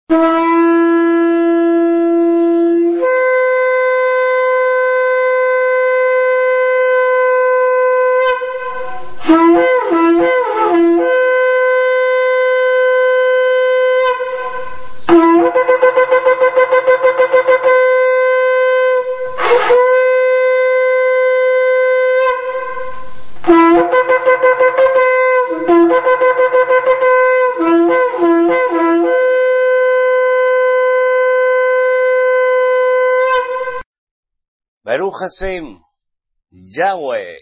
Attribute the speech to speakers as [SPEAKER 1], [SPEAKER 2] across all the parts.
[SPEAKER 1] Baruch Hashem, Yahweh,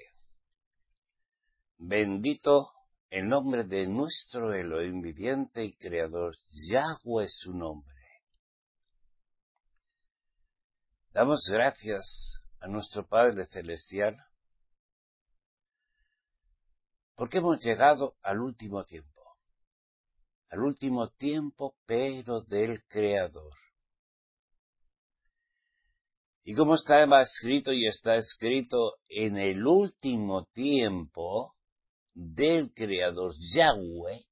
[SPEAKER 1] bendito el nombre de nuestro Elohim viviente y creador. Yahweh es su nombre. Damos gracias a nuestro Padre Celestial porque hemos llegado al último tiempo pero del Creador. Y como estaba escrito y está escrito, en el último tiempo del Creador Yahweh,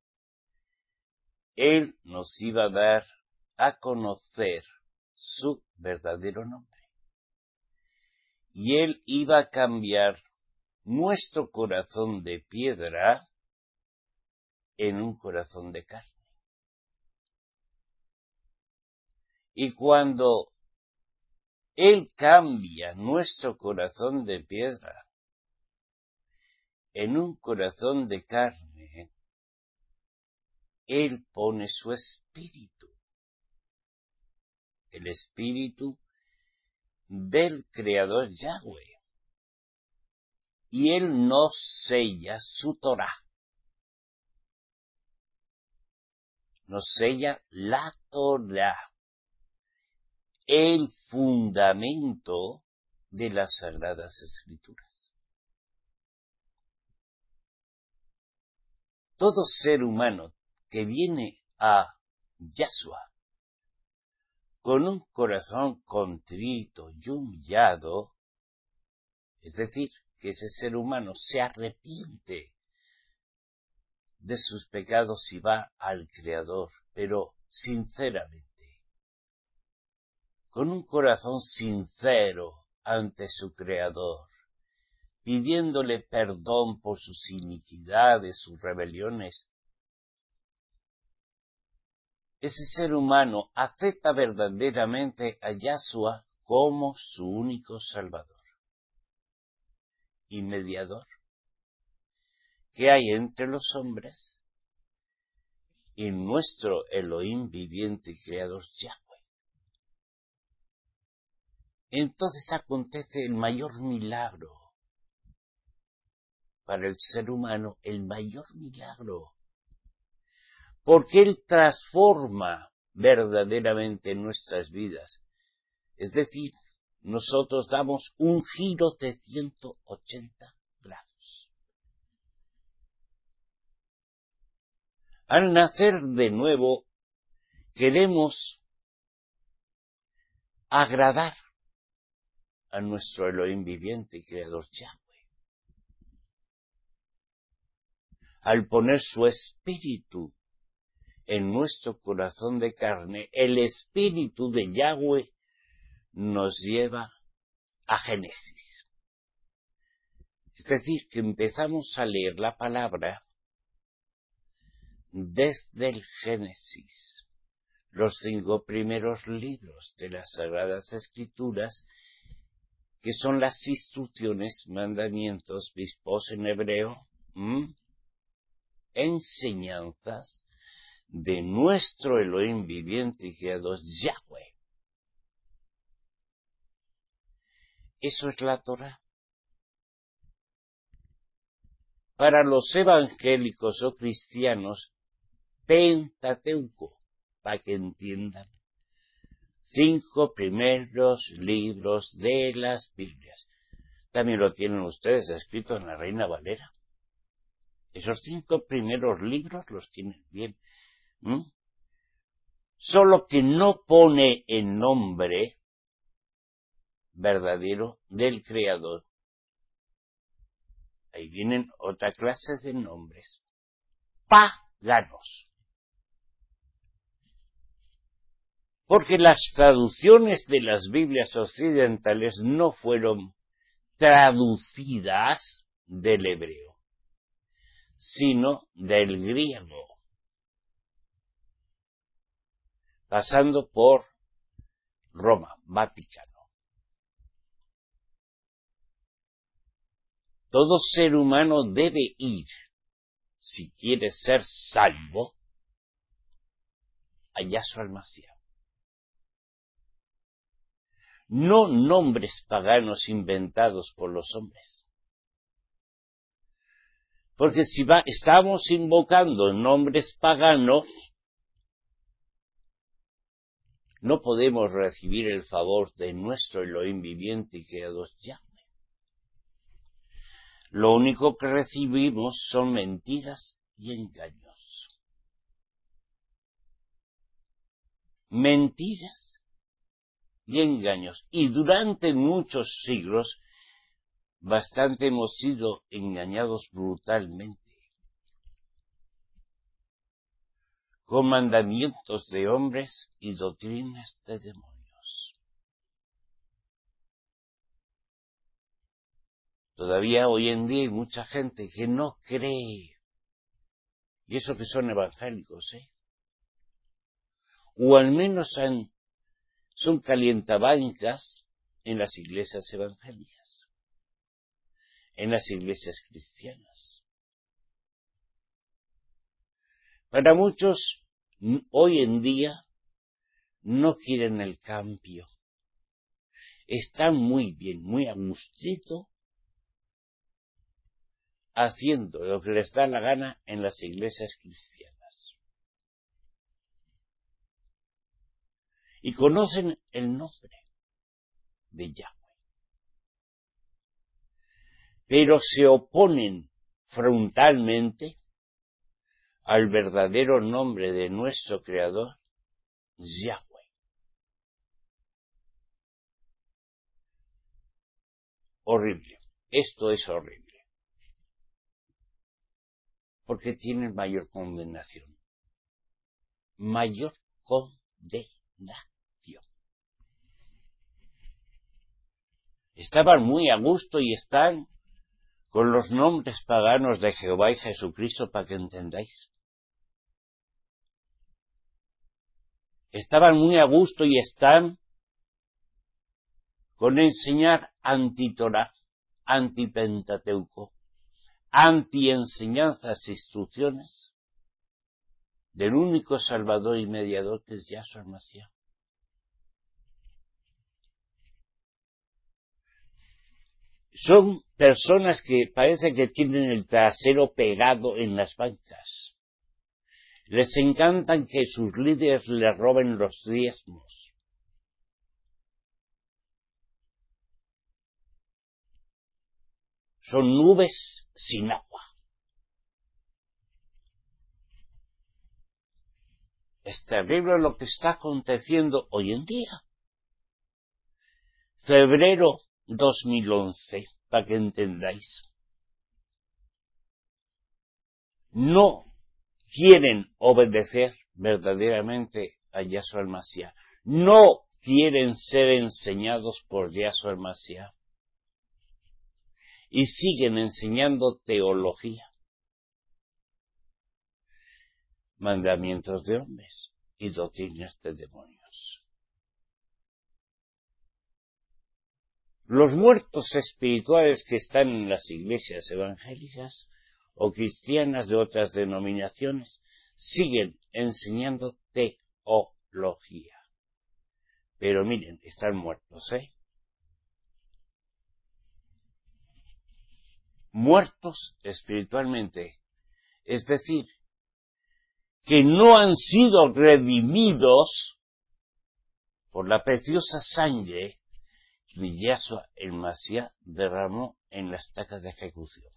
[SPEAKER 1] Él nos iba a dar a conocer su verdadero nombre. Y Él iba a cambiar nuestro corazón de piedra en un corazón de carne. Y cuando Él cambia nuestro corazón de piedra en un corazón de carne, Él pone su espíritu, el espíritu del Creador Yahweh, y Él nos sella su Torah, nos sella la Torah, el fundamento de las Sagradas Escrituras. Todo ser humano que viene a Yahshua con un corazón contrito y humillado, es decir, que ese ser humano se arrepiente de sus pecados y va al Creador, pero sinceramente, con un corazón sincero ante su Creador, pidiéndole perdón por sus iniquidades, sus rebeliones. Ese ser humano acepta verdaderamente a Yahshua como su único Salvador y mediador que hay entre los hombres y nuestro Elohim viviente y creador Yahweh. Entonces acontece el mayor milagro para el ser humano, el mayor milagro, porque Él transforma verdaderamente nuestras vidas. Es decir, nosotros damos un giro de 180 grados. Al nacer de nuevo, queremos agradar a nuestro Elohim viviente y creador Yahweh. Al poner su espíritu en nuestro corazón de carne, el espíritu de Yahweh nos lleva a Génesis. Es decir, que empezamos a leer la palabra desde el Génesis, los 5 primeros libros de las Sagradas Escrituras, que son las instrucciones, mandamientos, vispos en hebreo, enseñanzas de nuestro Elohim viviente y creador Yahweh. Eso es la Torah. Para los evangélicos o cristianos, Pentateuco, para que entiendan, 5 primeros libros de las Biblias. También lo tienen ustedes escrito en la Reina Valera. Esos 5 primeros libros los tienen bien. Solo que no pone el nombre verdadero del Creador. Ahí vienen otra clase de nombres. Paganos. Porque las traducciones de las Biblias occidentales no fueron traducidas del hebreo, sino del griego, pasando por Roma, Vaticano. Todo ser humano debe ir, si quiere ser salvo, a Yahshua el Mashiach. No nombres paganos inventados por los hombres. Porque si estamos invocando nombres paganos, no podemos recibir el favor de nuestro Elohim viviente y creador Yahweh. Lo único que recibimos son mentiras y engaños. Mentiras y engaños. Y durante muchos siglos, bastante hemos sido engañados brutalmente, con mandamientos de hombres y doctrinas de demonios. Todavía hoy en día hay mucha gente que no cree, y eso que son evangélicos, o al menos son calientabancas en las iglesias evangélicas, en las iglesias cristianas. Para muchos, hoy en día, no quieren el cambio. Están muy bien, muy a gustito, haciendo lo que les da la gana en las iglesias cristianas. Y conocen el nombre de Yahweh. Pero se oponen frontalmente al verdadero nombre de nuestro Creador, Yahweh. Horrible. Esto es horrible. Porque tienen mayor condenación. Mayor condenación. Estaban muy a gusto y están con los nombres paganos de Jehová y Jesucristo, para que entendáis. Estaban muy a gusto y están con enseñar anti-Torah, anti-Pentateuco, anti-enseñanzas e instrucciones del único Salvador y Mediador que es Yahshua el Mashiach. Son personas que parece que tienen el trasero pegado en las bancas. Les encantan que sus líderes les roben los diezmos. Son nubes sin agua. Es terrible lo que está aconteciendo hoy en día. Febrero 2011, para que entendáis. No quieren obedecer verdaderamente a Yahshua el Mashiach. No quieren ser enseñados por Yahshua el Mashiach. Y siguen enseñando teología. Mandamientos de hombres y doctrinas de demonios. Los muertos espirituales que están en las iglesias evangélicas o cristianas de otras denominaciones siguen enseñando teología. Pero miren, están muertos, Muertos espiritualmente. Es decir, que no han sido redimidos por la preciosa sangre que Yahshua el Mashiach derramó en las estacas de ejecución.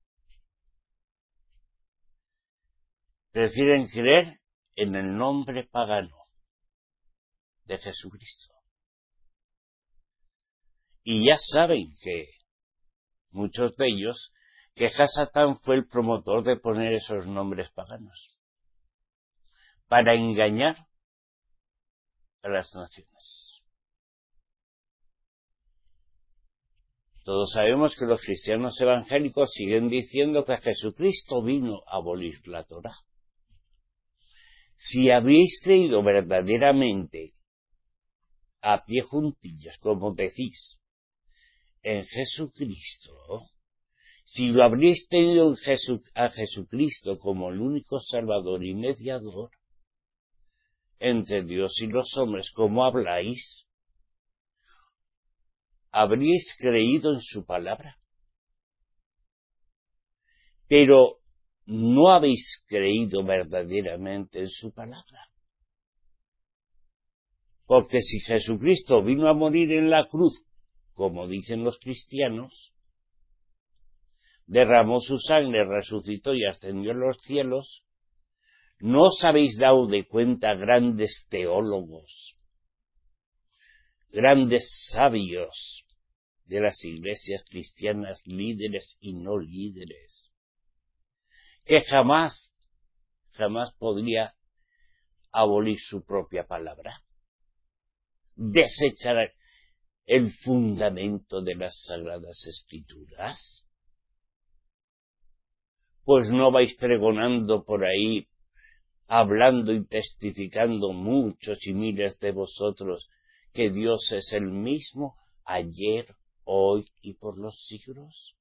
[SPEAKER 1] Prefieren creer en el nombre pagano de Jesucristo. Y ya saben que muchos de ellos, que Hasatán fue el promotor de poner esos nombres paganos, para engañar a las naciones. Todos sabemos que los cristianos evangélicos siguen diciendo que Jesucristo vino a abolir la Torá. Si habéis creído verdaderamente a pie juntillas, como decís, en Jesucristo, si lo habréis tenido a Jesucristo como el único Salvador y mediador entre Dios y los hombres, como habláis, habríais creído en su palabra. Pero no habéis creído verdaderamente en su palabra. Porque si Jesucristo vino a morir en la cruz, como dicen los cristianos, derramó su sangre, resucitó y ascendió a los cielos, ¿no os habéis dado de cuenta, grandes teólogos, grandes sabios de las iglesias cristianas, líderes y no líderes, que jamás podría abolir su propia palabra, desechar el fundamento de las Sagradas Escrituras? Pues no vais pregonando por ahí, hablando y testificando muchos y miles de vosotros que Dios es el mismo ayer, hoy y por los siglos.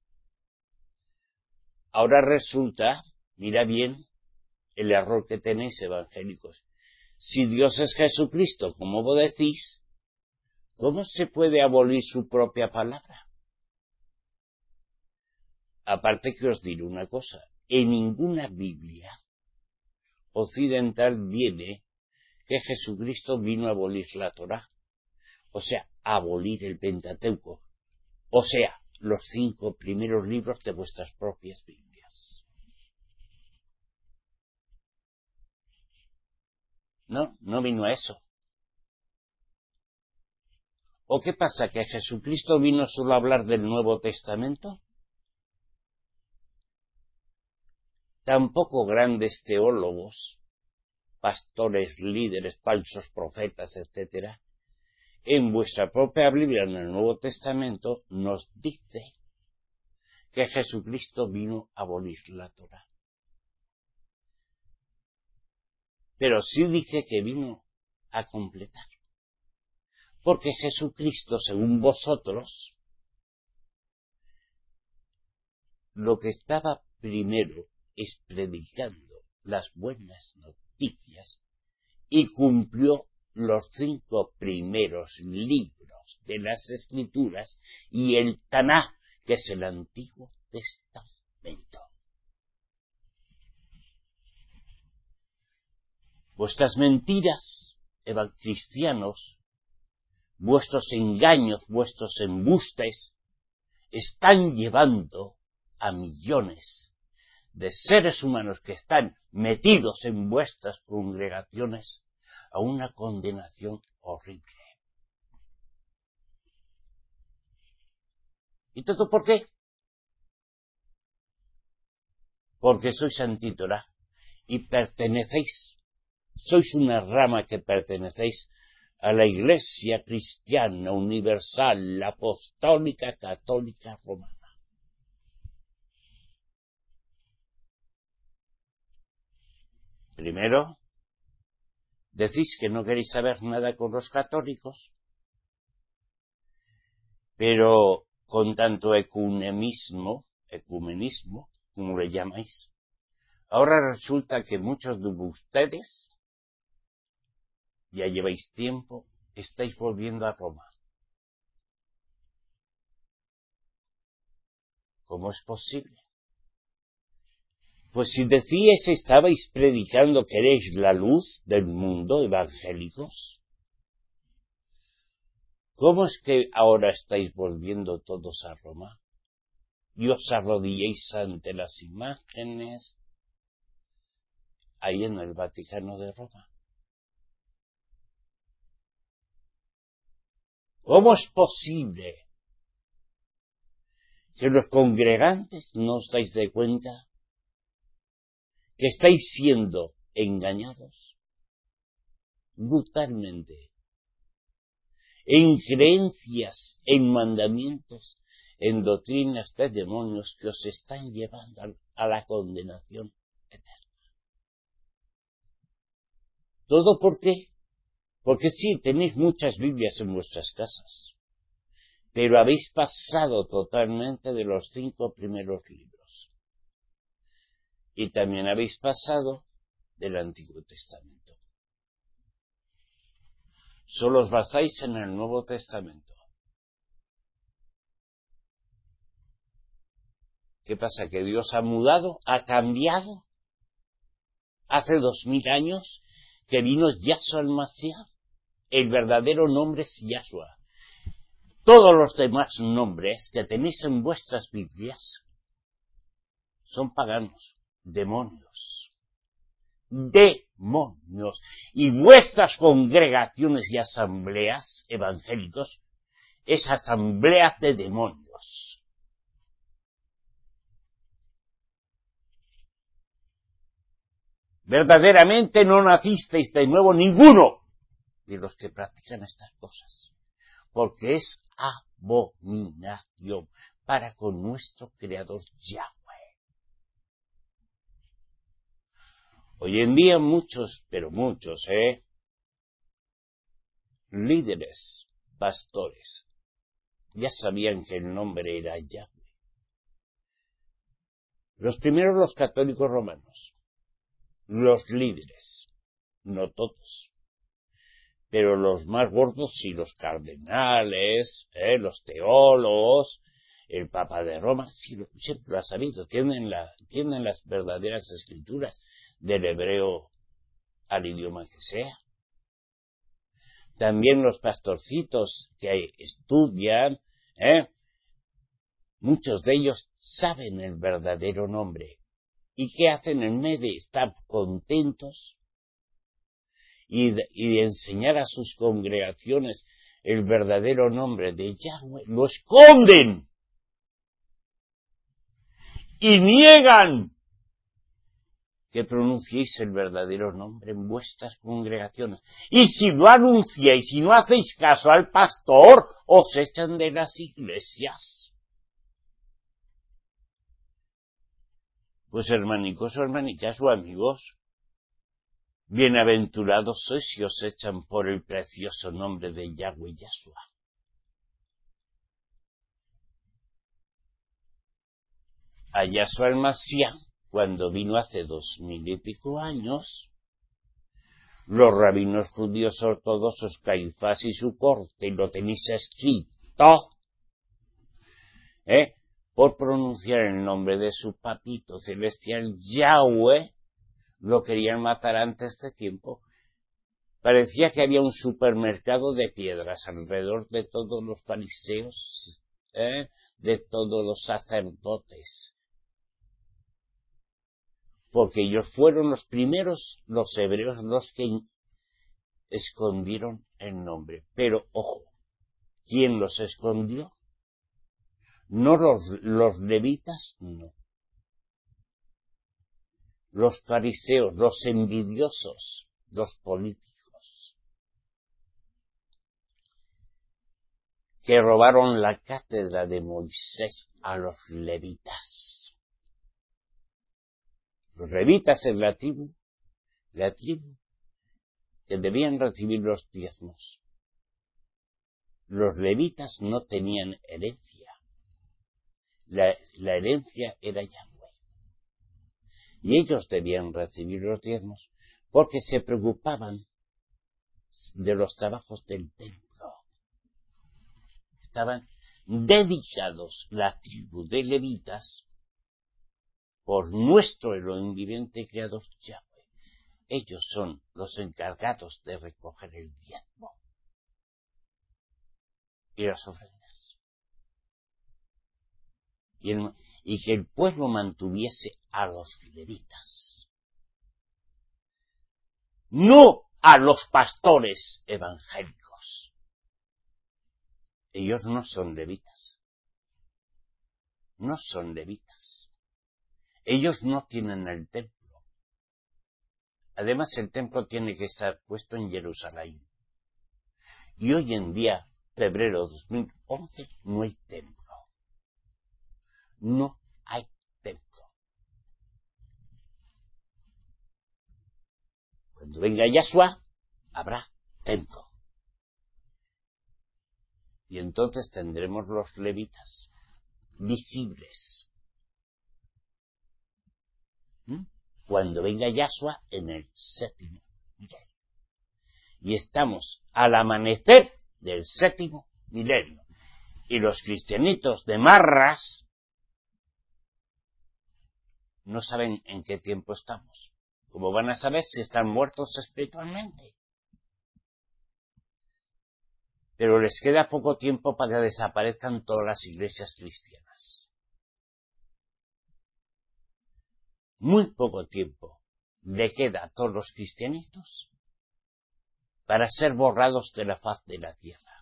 [SPEAKER 1] Ahora resulta, mira bien el error que tenéis, evangélicos. Si Dios es Jesucristo, como vos decís, ¿cómo se puede abolir su propia palabra? Aparte que os diré una cosa, en ninguna Biblia occidental viene que Jesucristo vino a abolir la Torá, o sea, a abolir el Pentateuco, o sea, los 5 primeros libros de vuestras propias Biblias. No vino a eso. ¿O qué pasa, que Jesucristo vino solo a hablar del Nuevo Testamento? Tampoco grandes teólogos, pastores, líderes, falsos profetas, etc., en vuestra propia Biblia, en el Nuevo Testamento, nos dice que Jesucristo vino a abolir la Torá. Pero sí dice que vino a completar. Porque Jesucristo, según vosotros, lo que estaba primero es predicando las buenas noticias y cumplió los 5 primeros libros de las Escrituras y el Taná, que es el Antiguo Testamento. Vuestras mentiras, cristianos, vuestros engaños, vuestros embustes, están llevando a millones de seres humanos que están metidos en vuestras congregaciones a una condenación horrible. ¿Y todo por qué? Porque sois antítora y sois una rama que pertenecéis a la Iglesia cristiana universal, apostólica, católica, romana. Primero, decís que no queréis saber nada con los católicos, pero con tanto ecumenismo, como le llamáis, ahora resulta que muchos de ustedes, ya lleváis tiempo, estáis volviendo a Roma. ¿Cómo es posible? Pues si decíais estabais predicando que erais la luz del mundo, evangélicos, ¿cómo es que ahora estáis volviendo todos a Roma? Y os arrodilléis ante las imágenes ahí en el Vaticano de Roma. ¿Cómo es posible que los congregantes no os dais de cuenta que estáis siendo engañados brutalmente en creencias, en mandamientos, en doctrinas de demonios que os están llevando a la condenación eterna. ¿Todo por qué? Porque sí, tenéis muchas Biblias en vuestras casas, pero habéis pasado totalmente de los 5 primeros libros. Y también habéis pasado del Antiguo Testamento. Solo os basáis en el Nuevo Testamento. ¿Qué pasa? ¿Que Dios ha mudado? ¿Ha cambiado? Hace 2000 años que vino Yahshua el Mashiach. El verdadero nombre es Yahshua. Todos los demás nombres que tenéis en vuestras Biblias son paganos, demonios. Demonios. Y vuestras congregaciones y asambleas evangélicos es asamblea de demonios. Verdaderamente no nacisteis de nuevo ninguno de los que practican estas cosas, porque es abominación para con nuestro Creador Yahweh. Hoy en día muchos, pero muchos, líderes, pastores, ya sabían que el nombre era Yahweh. Los primeros, los católicos romanos, los líderes, no todos, pero los más gordos sí, los cardenales, los teólogos, el Papa de Roma, sí, siempre lo ha sabido, tienen las verdaderas escrituras del hebreo al idioma que sea. También los pastorcitos que estudian, muchos de ellos saben el verdadero nombre. ¿Y qué hacen en vez de estar contentos y de enseñar a sus congregaciones el verdadero nombre de Yahweh? Lo esconden y niegan que pronunciéis el verdadero nombre en vuestras congregaciones. Y si lo anunciáis y no hacéis caso al pastor, os echan de las iglesias. Pues hermanicos o hermanicas o amigos, bienaventurados sois si os echan por el precioso nombre de Yahweh Yahshua. A Yahshua el Mashiach, cuando vino hace 2000 y pico años, los rabinos judíos ortodoxos, Caifás y su corte, y lo tenéis escrito, por pronunciar el nombre de su papito celestial Yahweh, lo querían matar antes de tiempo. Parecía que había un supermercado de piedras alrededor de todos los fariseos, de todos los sacerdotes, porque ellos fueron los primeros, los hebreos, los que escondieron el nombre. Pero, ojo, ¿quién los escondió? No los levitas, no. Los fariseos, los envidiosos, los políticos, que robaron la cátedra de Moisés a los levitas. Los levitas es la tribu que debían recibir los diezmos. Los levitas no tenían herencia. La herencia era Yahweh. Y ellos debían recibir los diezmos porque se preocupaban de los trabajos del templo. Estaban dedicados la tribu de levitas por nuestro Elohim viviente creador Yahweh. Ellos son los encargados de recoger el diezmo y las ofrendas. Y que el pueblo mantuviese a los levitas. No a los pastores evangélicos. Ellos no son levitas. No son levitas. Ellos no tienen el templo. Además, el templo tiene que estar puesto en Jerusalén. Y hoy en día febrero de 2011 no hay templo. No hay templo. Cuando venga Yahshua, habrá templo. Y entonces tendremos los levitas visibles. Cuando venga Yahshua en el 7º milenio. Y estamos al amanecer del 7º milenio. Y los cristianitos de Marras no saben en qué tiempo estamos. ¿Cómo van a saber si están muertos espiritualmente? Pero les queda poco tiempo para que desaparezcan todas las iglesias cristianas. Muy poco tiempo le queda a todos los cristianitos para ser borrados de la faz de la tierra,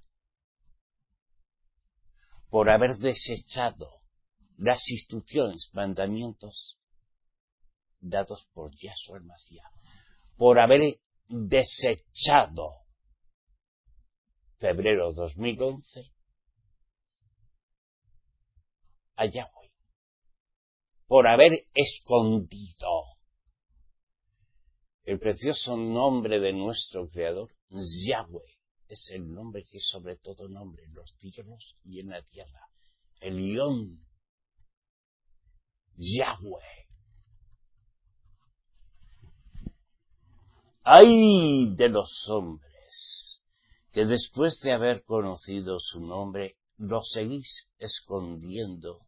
[SPEAKER 1] por haber desechado las instrucciones, mandamientos dados por Yahshua el Mashiach, por haber desechado febrero 2011 a Yahweh, por haber escondido el precioso nombre de nuestro Creador. Yahweh es el nombre que es sobre todo nombre en los cielos y en la tierra. El Elión, Yahweh. ¡Ay de los hombres que después de haber conocido su nombre lo seguís escondiendo!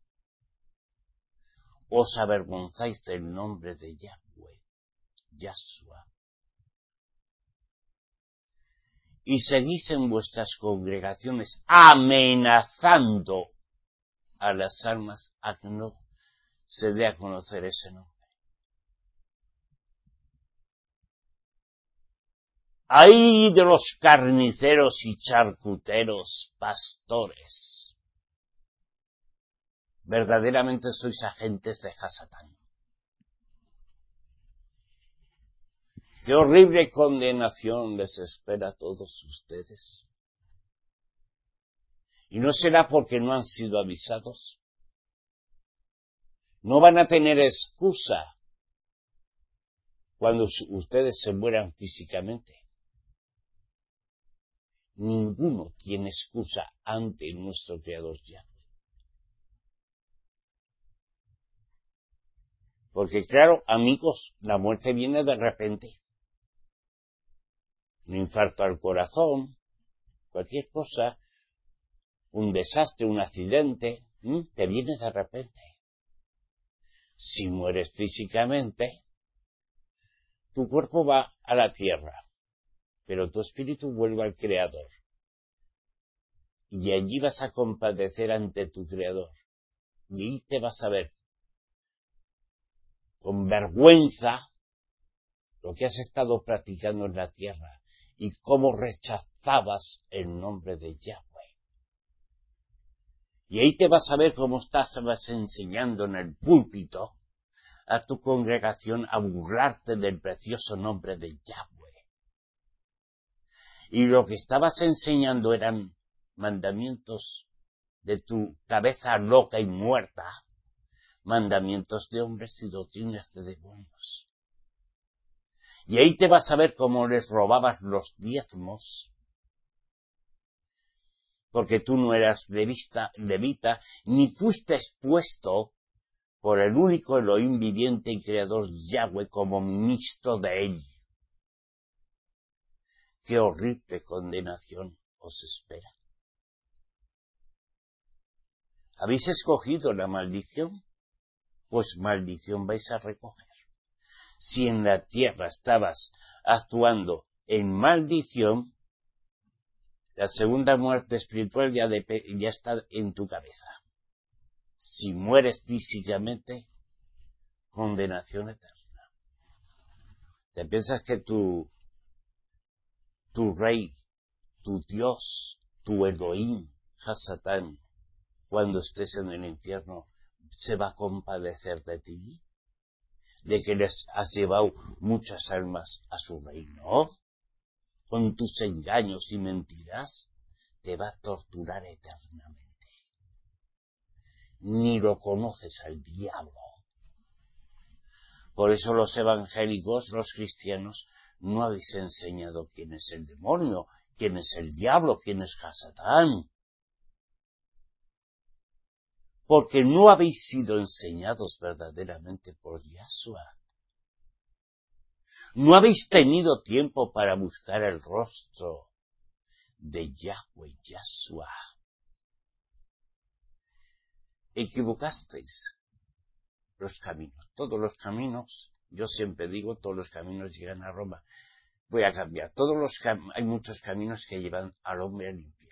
[SPEAKER 1] Os avergonzáis del nombre de Yahweh, Yahshua, y seguís en vuestras congregaciones amenazando a las almas a que no se dé a conocer ese nombre. ¡Ay de los carniceros y charcuteros pastores! Verdaderamente sois agentes de Hasatán. ¡Qué horrible condenación les espera a todos ustedes! ¿Y no será porque no han sido avisados? No van a tener excusa cuando ustedes se mueran físicamente. Ninguno tiene excusa ante nuestro Creador Yahweh. Porque claro, amigos, la muerte viene de repente. Un infarto al corazón, cualquier cosa, un desastre, un accidente, te viene de repente. Si mueres físicamente, tu cuerpo va a la tierra, pero tu espíritu vuelve al Creador. Y allí vas a compadecer ante tu Creador. Y ahí te vas a ver con vergüenza lo que has estado practicando en la tierra y cómo rechazabas el nombre de Yahweh. Y ahí te vas a ver cómo estabas enseñando en el púlpito a tu congregación a burlarte del precioso nombre de Yahweh. Y lo que estabas enseñando eran mandamientos de tu cabeza loca y muerta, mandamientos de hombres y doctrinas de demonios. Y ahí te vas a ver cómo les robabas los diezmos, porque tú no eras levita, ni fuiste expuesto por el único Elohim viviente y creador Yahweh como ministro de él. ¡Qué horrible condenación os espera! ¿Habéis escogido la maldición? Pues maldición vais a recoger. Si en la tierra estabas actuando en maldición, la segunda muerte espiritual ya está en tu cabeza. Si mueres físicamente, condenación eterna. ¿Te piensas que tu rey, tu Dios, tu Elohim, Hasatán, cuando estés en el infierno, se va a compadecer de ti? ¿De que les has llevado muchas almas a su reino? ¿Con tus engaños y mentiras? te va a torturar eternamente. Ni lo conoces al diablo. Por eso los evangélicos, los cristianos, no habéis enseñado quién es el demonio, quién es el diablo, quién es Satán. Porque no habéis sido enseñados verdaderamente por Yahshua. No habéis tenido tiempo para buscar el rostro de Yahweh, Yahshua. Equivocasteis los caminos. Todos los caminos, yo siempre digo, todos los caminos llegan a Roma. Voy a cambiar. Hay muchos caminos que llevan al hombre al infierno.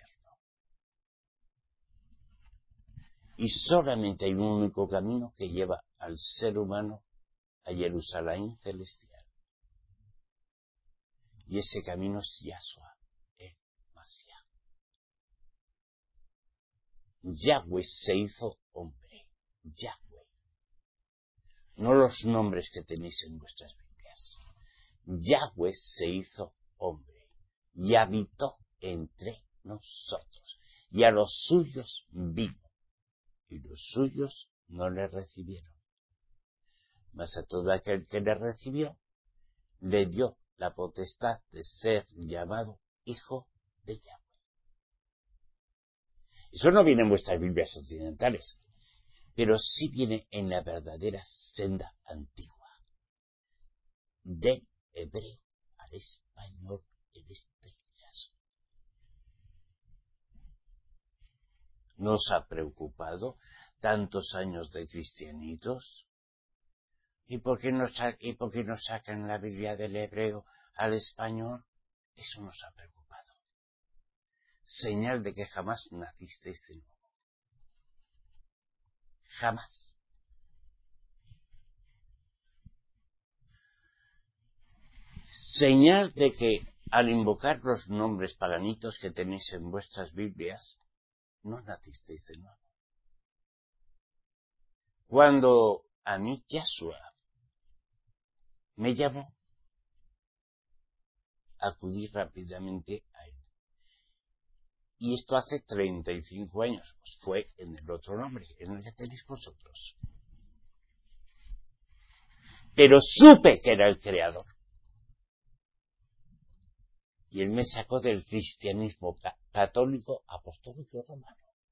[SPEAKER 1] Y solamente hay un único camino que lleva al ser humano a Jerusalén celestial. Y ese camino es Yahshua, el Mashiach. Yahweh se hizo hombre. Yahweh. No los nombres que tenéis en vuestras Biblias. Yahweh se hizo hombre y habitó entre nosotros. Y a los suyos vino. Y los suyos no le recibieron. Mas a todo aquel que le recibió, le dio la potestad de ser llamado hijo de Yahweh. Eso no viene en vuestras Biblias occidentales, pero sí viene en la verdadera senda antigua, del hebreo al español en este caso. ¿Nos ha preocupado tantos años de cristianitos? ¿Y por qué no sacan la Biblia del hebreo al español? Eso nos ha preocupado. Señal de que jamás nacisteis de nuevo. Jamás. Señal de que al invocar los nombres paganitos que tenéis en vuestras Biblias, no nacisteis de nuevo. Cuando a mí Yahshua me llamó, acudí rápidamente a él. Y esto hace 35 años, pues fue en el otro nombre, en el que tenéis vosotros. Pero supe que era el Creador. Y él me sacó del cristianismo católico, apostólico romano.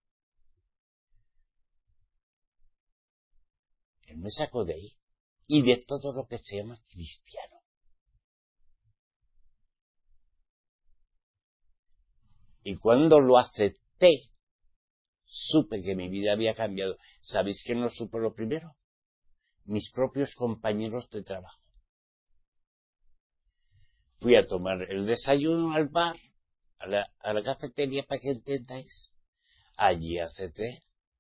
[SPEAKER 1] Él me sacó de ahí y de todo lo que se llama cristiano. Y cuando lo acepté, supe que mi vida había cambiado. ¿Sabéis quién lo supo lo primero? Mis propios compañeros de trabajo. Fui a tomar el desayuno al bar, a la cafetería, para que entendáis. Allí acepté.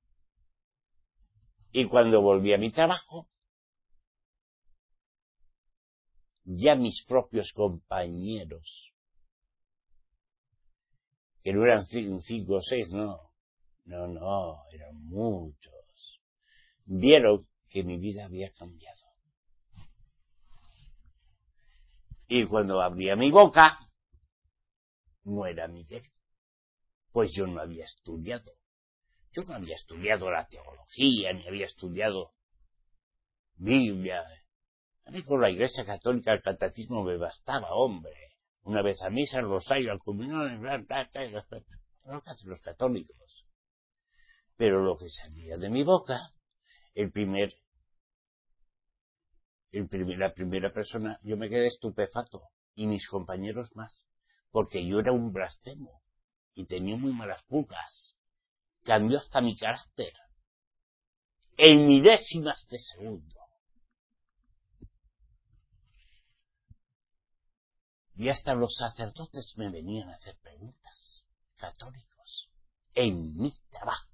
[SPEAKER 1] Y cuando volví a mi trabajo, ya mis propios compañeros, que no eran 5 o 6, no, eran muchos, vieron que mi vida había cambiado. Y cuando abría mi boca, no era Miguel, pues yo no había estudiado. Yo no había estudiado la teología, ni había estudiado Biblia. A mí con la Iglesia Católica el catecismo me bastaba, hombre. Una vez a misa, al rosario, al comunión, lo que hacen los católicos. Pero lo que salía de mi boca, la primera persona, yo me quedé estupefacto, y mis compañeros más, porque yo era un blasfemo, y tenía muy malas pulgas. Cambió hasta mi carácter, en milésimas de segundo. Y hasta los sacerdotes me venían a hacer preguntas, católicos, en mi trabajo.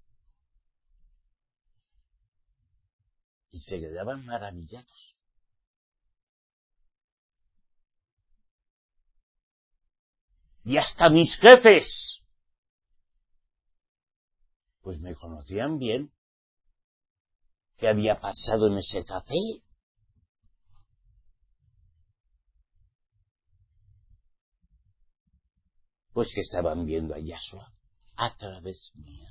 [SPEAKER 1] Y se quedaban maravillados. Y hasta mis jefes, pues me conocían bien. ¿Qué había pasado en ese café? Pues que estaban viendo a Yahshua a través mía.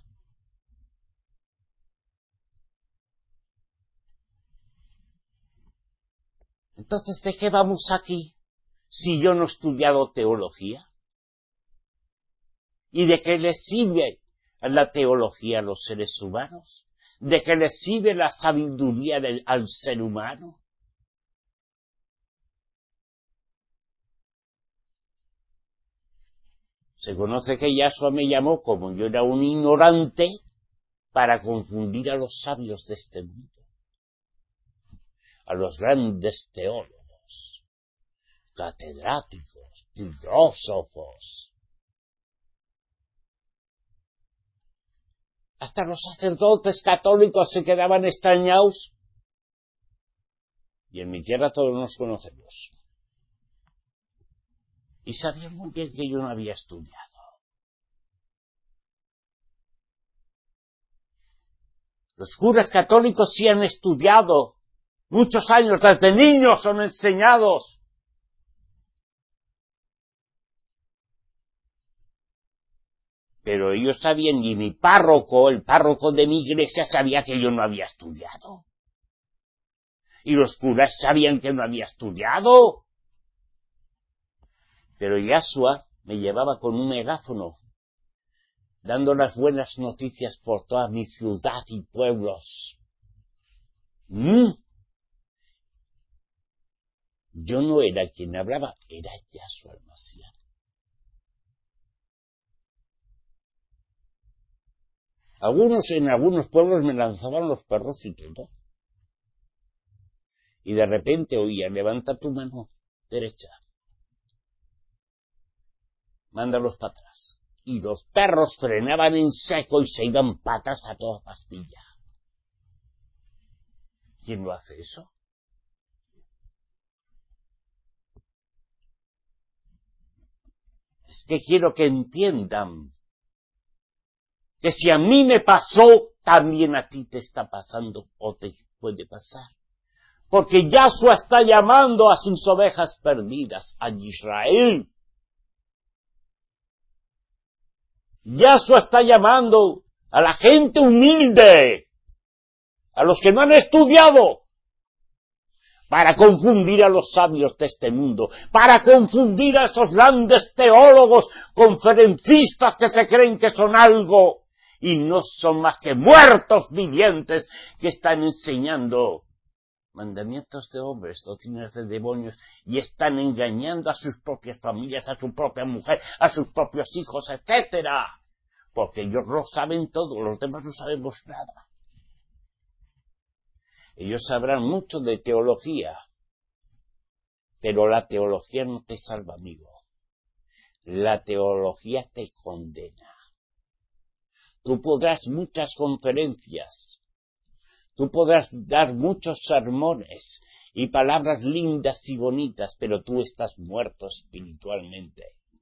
[SPEAKER 1] Entonces, ¿de qué vamos aquí si yo no he estudiado teología? ¿Y de qué les sirve la teología a los seres humanos? ¿De qué les sirve la sabiduría al ser humano? Se conoce que Yahshua me llamó, como yo era un ignorante, para confundir a los sabios de este mundo, a los grandes teólogos, catedráticos, filósofos. Hasta los sacerdotes católicos se quedaban extrañados. Y en mi tierra todos nos conocemos. Y sabían muy bien que yo no había estudiado. Los curas católicos sí han estudiado. Muchos años, desde niños son enseñados. Pero ellos sabían, y mi párroco, el párroco de mi iglesia, sabía que yo no había estudiado. Y los curas sabían que no había estudiado. Pero Yahshua me llevaba con un megáfono, dando las buenas noticias por toda mi ciudad y pueblos. Yo no era quien hablaba, era Yahshua el Mashiach. En algunos pueblos me lanzaban los perros y todo. Y de repente oía, levanta tu mano derecha. Mándalos para atrás. Y los perros frenaban en seco y se iban patas a toda pastilla. ¿Quién lo hace eso? Es que quiero que entiendan que si a mí me pasó, también a ti te está pasando o te puede pasar. Porque Yahshua está llamando a sus ovejas perdidas, a Israel. Yahshua está llamando a la gente humilde, a los que no han estudiado, para confundir a los sabios de este mundo, para confundir a esos grandes teólogos, conferencistas que se creen que son algo y no son más que muertos vivientes que están enseñando mandamientos de hombres, doctrinas de demonios, y están engañando a sus propias familias, a su propia mujer, a sus propios hijos, etcétera, porque ellos lo saben todo, los demás no sabemos nada. Ellos sabrán mucho de teología, pero la teología no te salva, amigo. La teología te condena. Tú podrás muchas conferencias, tú podrás dar muchos sermones y palabras lindas y bonitas, pero tú estás muerto espiritualmente.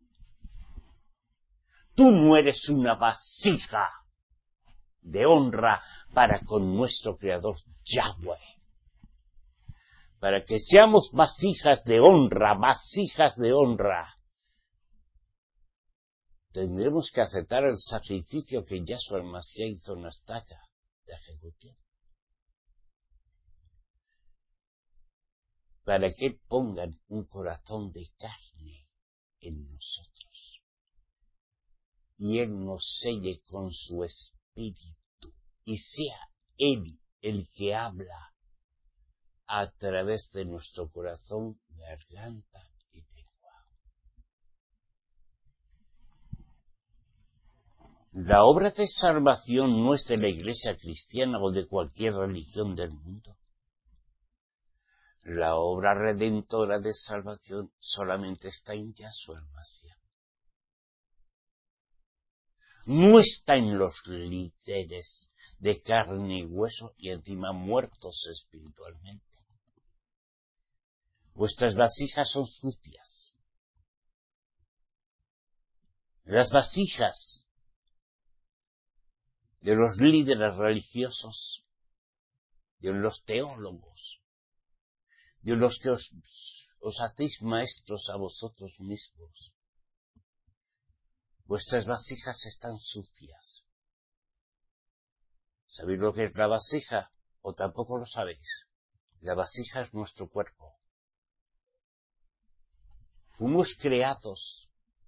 [SPEAKER 1] Tú no eres una vasija de honra para con nuestro Creador Yahweh. Para que seamos vasijas de honra, tendremos que aceptar el sacrificio que Yahshua el Mashiach hizo en la estaca de ejecución. Para que pongan un corazón de carne en nosotros. Y Él nos selle con su espíritu. Y sea Él el que habla a través de nuestro corazón, garganta y lengua. La obra de salvación no es de la Iglesia cristiana o de cualquier religión del mundo. La obra redentora de salvación solamente está en Yahshua el Mashiach. No está en los líderes de carne y hueso y encima muertos espiritualmente. Vuestras vasijas son sucias. Las vasijas de los líderes religiosos, de los teólogos, de los que os hacéis maestros a vosotros mismos. Vuestras vasijas están sucias. ¿Sabéis lo que es la vasija? ¿O tampoco lo sabéis? La vasija es nuestro cuerpo. Fuimos creados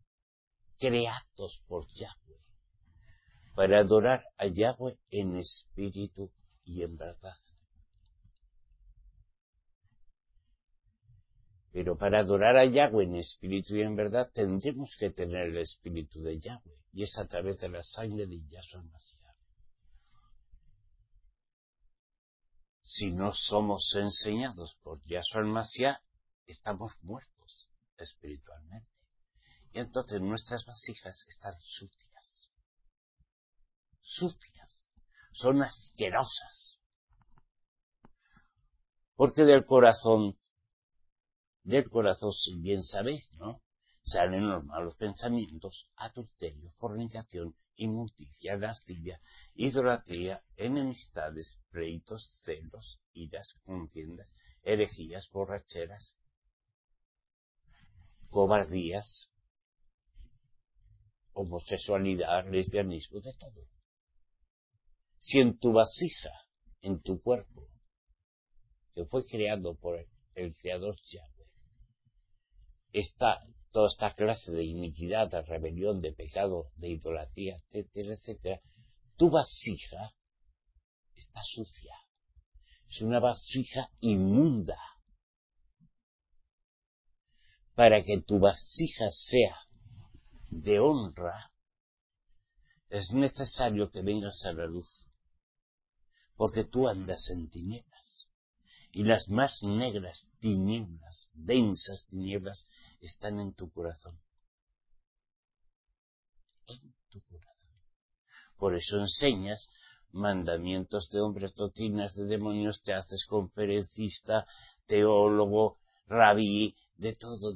[SPEAKER 1] por Yahweh, para adorar a Yahweh en espíritu y en verdad. Pero para adorar a Yahweh en espíritu y en verdad tendremos que tener el espíritu de Yahweh, y es a través de la sangre de Yahshua Mashiach. Si no somos enseñados por Yahshua Mashiach, estamos muertos espiritualmente. Y entonces nuestras vasijas están sucias. Sucias. Son asquerosas. Porque del corazón, si bien sabéis, ¿no?, salen los malos pensamientos, adulterio, fornicación, inmundicia, lascivia, idolatría, enemistades, pleitos, celos, iras, contiendas, herejías, borracheras, cobardías, homosexualidad, lesbianismo, de todo. Si en tu vasija, en tu cuerpo, que fue creado por el Creador Yahweh, está toda esta clase de iniquidad, de rebelión, de pecado, de idolatría, etcétera, etcétera, tu vasija está sucia. Es una vasija inmunda. Para que tu vasija sea de honra, es necesario que vengas a la luz, porque tú andas en tinieblas, y las más negras tinieblas, densas tinieblas, están en tu corazón. En tu corazón. Por eso enseñas mandamientos de hombres, doctrinas de demonios, te haces conferencista, teólogo, rabí, de todo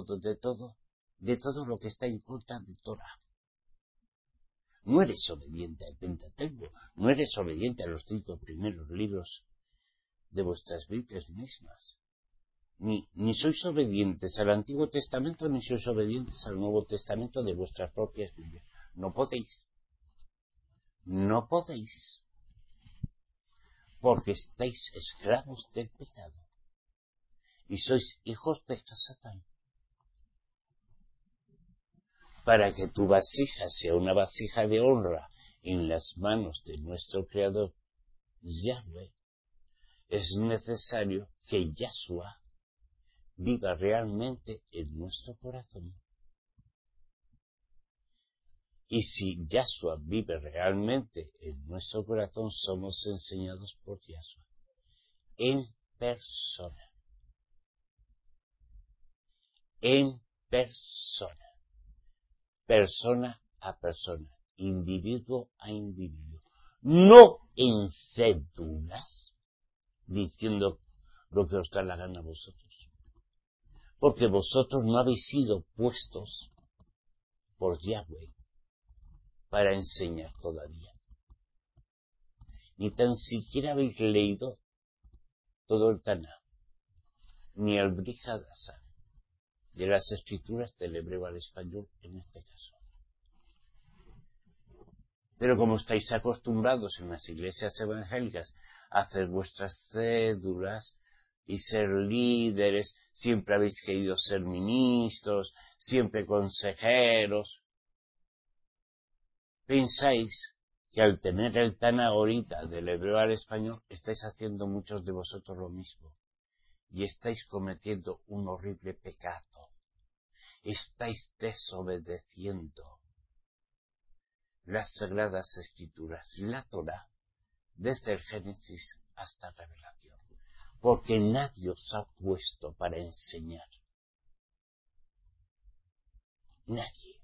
[SPEAKER 1] lo que está en contra de Torah. No eres obediente al Pentateuco, no eres obediente a los 5 primeros libros de vuestras Biblias mismas. Ni sois obedientes al Antiguo Testamento, ni sois obedientes al Nuevo Testamento de vuestras propias Biblias. No podéis. No podéis. Porque estáis esclavos del pecado. Y sois hijos de Satán. Para que tu vasija sea una vasija de honra en las manos de nuestro Creador Yahweh, es necesario que Yahshua viva realmente en nuestro corazón. Y si Yahshua vive realmente en nuestro corazón, somos enseñados por Yahshua en persona. En persona. Persona a persona. Individuo a individuo. No en cédulas, diciendo lo que os da la gana a vosotros. Porque vosotros no habéis sido puestos por Yahweh para enseñar todavía. Ni tan siquiera habéis leído todo el Taná, ni el Brit Hadashah, de las escrituras del hebreo al español en este caso. Pero como estáis acostumbrados en las iglesias evangélicas a hacer vuestras cédulas y ser líderes, siempre habéis querido ser ministros, siempre consejeros, pensáis que al tener el Taná ahorita del hebreo al español, estáis haciendo muchos de vosotros lo mismo. Y estáis cometiendo un horrible pecado. Estáis desobedeciendo las Sagradas Escrituras, la Torah, desde el Génesis hasta la Revelación. Porque nadie os ha puesto para enseñar. Nadie.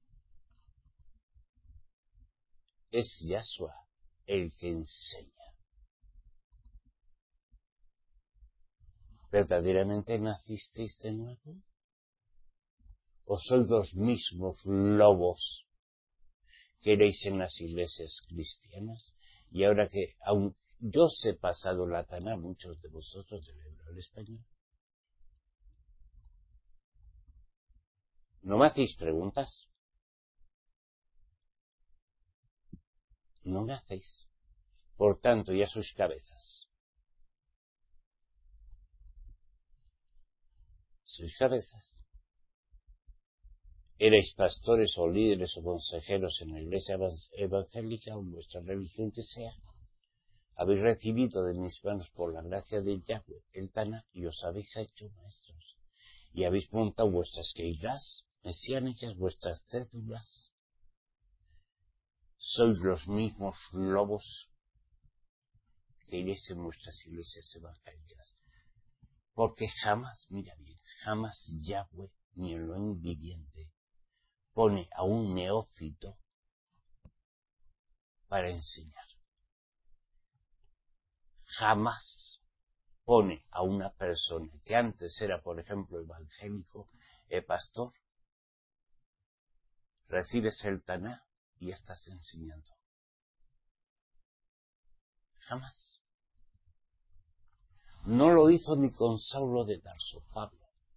[SPEAKER 1] Es Yahshua el que enseña. ¿Verdaderamente nacisteis de nuevo? ¿O sois los mismos lobos que erais en las iglesias cristianas? Y ahora que aún yo os he pasado la Taná, muchos de vosotros del hebreo al español, ¿no me hacéis preguntas? no me hacéis. Por tanto, ya sois cabezas. Sois cabezas. Erais pastores o líderes o consejeros en la iglesia evangélica o en vuestra religión que sea. Habéis recibido de mis manos por la gracia de Yahweh el Taná y os habéis hecho maestros. Y habéis montado vuestras keilás mesiánicas, vuestras cédulas. Sois los mismos lobos que iréis en vuestras iglesias evangélicas. Porque jamás, mira bien, jamás Yahweh ni el Elohim viviente pone a un neófito para enseñar. Jamás pone a una persona que antes era, por ejemplo, evangélico, pastor, recibes el Taná y estás enseñando. Jamás. No lo hizo ni con Saulo de Tarso, Pablo.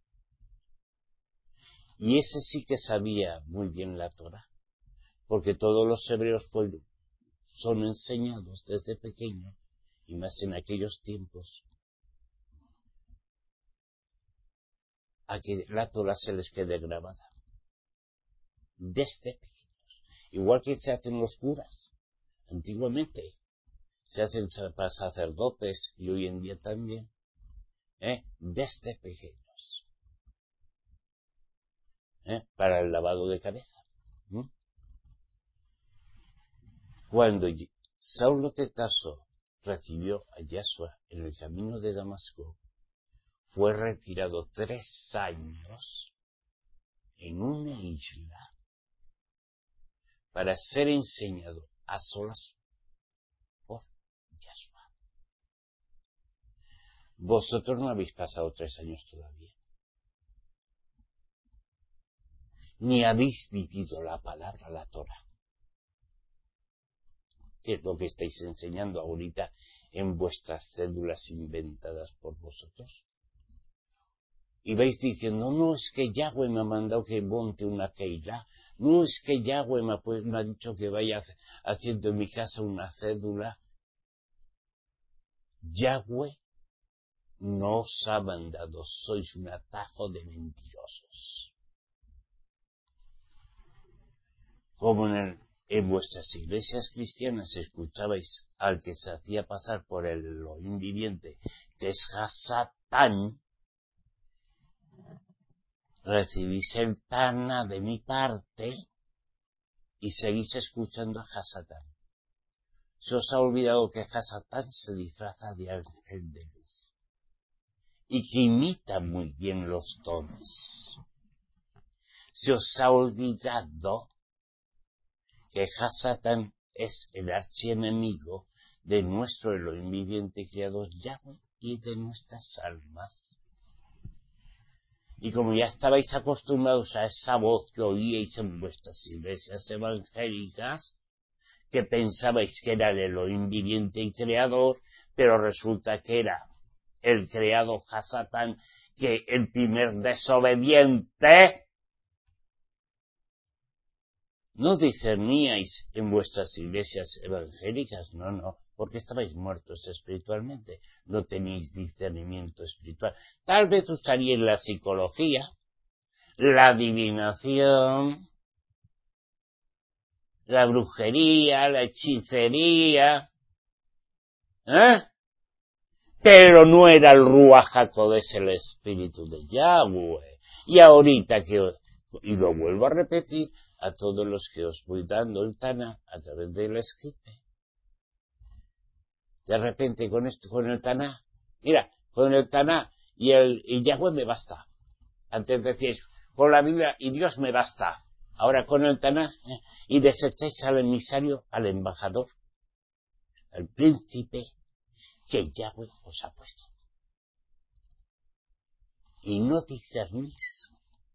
[SPEAKER 1] Y ese sí que sabía muy bien la Torá, porque todos los hebreos son enseñados desde pequeño, y más en aquellos tiempos, a que la Torá se les quede grabada. Desde pequeños. Igual que se hacen los curas. Antiguamente se hacen para sacerdotes y hoy en día también. Desde pequeños. Para el lavado de cabeza. Cuando Saulo de Tarso recibió a Yahshua en el camino de Damasco, fue retirado 3 años en una isla para ser enseñado a solas por Yahshua. Vosotros no habéis pasado 3 años todavía. Ni habéis vivido la palabra, la Torá. ¿Qué es lo que estáis enseñando ahorita en vuestras cédulas inventadas por vosotros? Y vais diciendo, no es que Yahweh me ha mandado que monte una keilá, no es que Yahweh me ha dicho que vaya haciendo en mi casa una cédula. Yahweh no os ha mandado, sois un atajo de mentirosos. Como en vuestras iglesias cristianas escuchabais al que se hacía pasar por el Elohim viviente, que es Hasatán, recibís el Taná de mi parte y seguís escuchando a Hasatán. Se os ha olvidado que Hasatán se disfraza de ángel de luz y que imita muy bien los dones. Se os ha olvidado que Hasatán es el archienemigo de nuestro Elohim viviente creador Yahweh y de nuestras almas. Y como ya estabais acostumbrados a esa voz que oíais en vuestras iglesias evangélicas, que pensabais que era el Elohim viviente y creador, pero resulta que era el creado Hasatán, que el primer desobediente, no discerníais en vuestras iglesias evangélicas, no, porque estabais muertos espiritualmente, no teníais discernimiento espiritual. Tal vez usaríais la psicología, la adivinación, la brujería, la hechicería, pero no era el Ruach HaKodesh, el espíritu de Yahweh. Y ahorita y lo vuelvo a repetir, a todos los que os voy dando el Taná a través del escribe. De repente con el Taná, mira, con el Taná y Yahweh me basta. Antes decíais, con la Biblia y Dios me basta. Ahora con el Taná, y desecháis al emisario, al embajador, al príncipe que Yahweh os ha puesto. Y no discernís.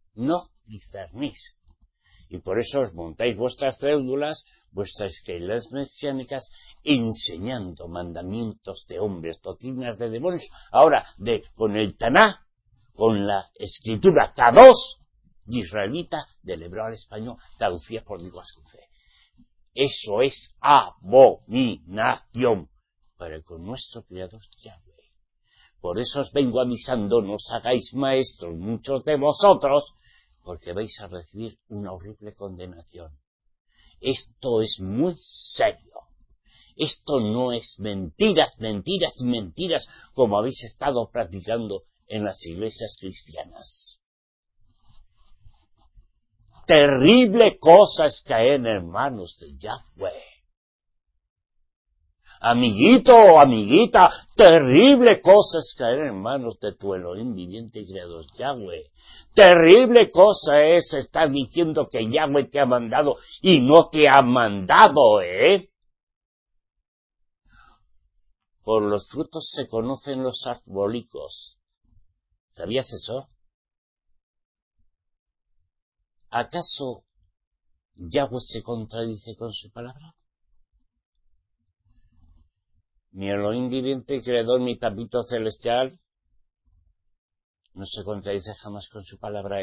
[SPEAKER 1] Y por eso os montáis vuestras cédulas, vuestras keilás mesiánicas, enseñando mandamientos de hombres, doctrinas de demonios. Ahora, con el Taná, con la escritura K2, israelita, del hebreo al español, traducida por Diego Ascufé. Eso es abominación para con nuestro Creador Yahweh. Por eso os vengo avisando, no os hagáis maestros muchos de vosotros, porque vais a recibir una horrible condenación. Esto es muy serio. Esto no es mentiras, mentiras y mentiras como habéis estado practicando en las iglesias cristianas. Terrible cosa es caer en manos de Yahweh. Amiguito o amiguita, terrible cosa es caer en manos de tu Elohim viviente y creador Yahweh. Terrible cosa es estar diciendo que Yahweh te ha mandado y no te ha mandado, Por los frutos se conocen los arbólicos. ¿Sabías eso? ¿Acaso Yahweh se contradice con su palabra? Mi Elohim viviente y creador, mi papito celestial, no se contradice jamás con su palabra,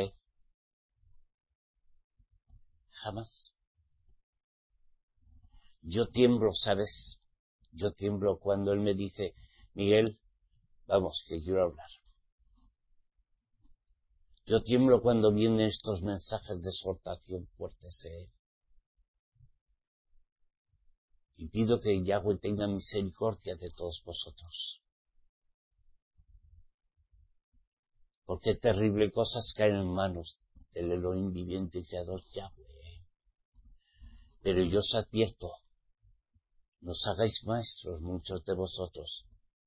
[SPEAKER 1] Jamás. Yo tiemblo, ¿sabes? Yo tiemblo cuando él me dice, Miguel, vamos, que quiero hablar. Yo tiemblo cuando vienen estos mensajes de exhortación fuertes, Y pido que Yahweh tenga misericordia de todos vosotros. Porque terrible cosas caen en manos del Elohim viviente y creador Yahweh. Pero yo os advierto, no os hagáis maestros muchos de vosotros,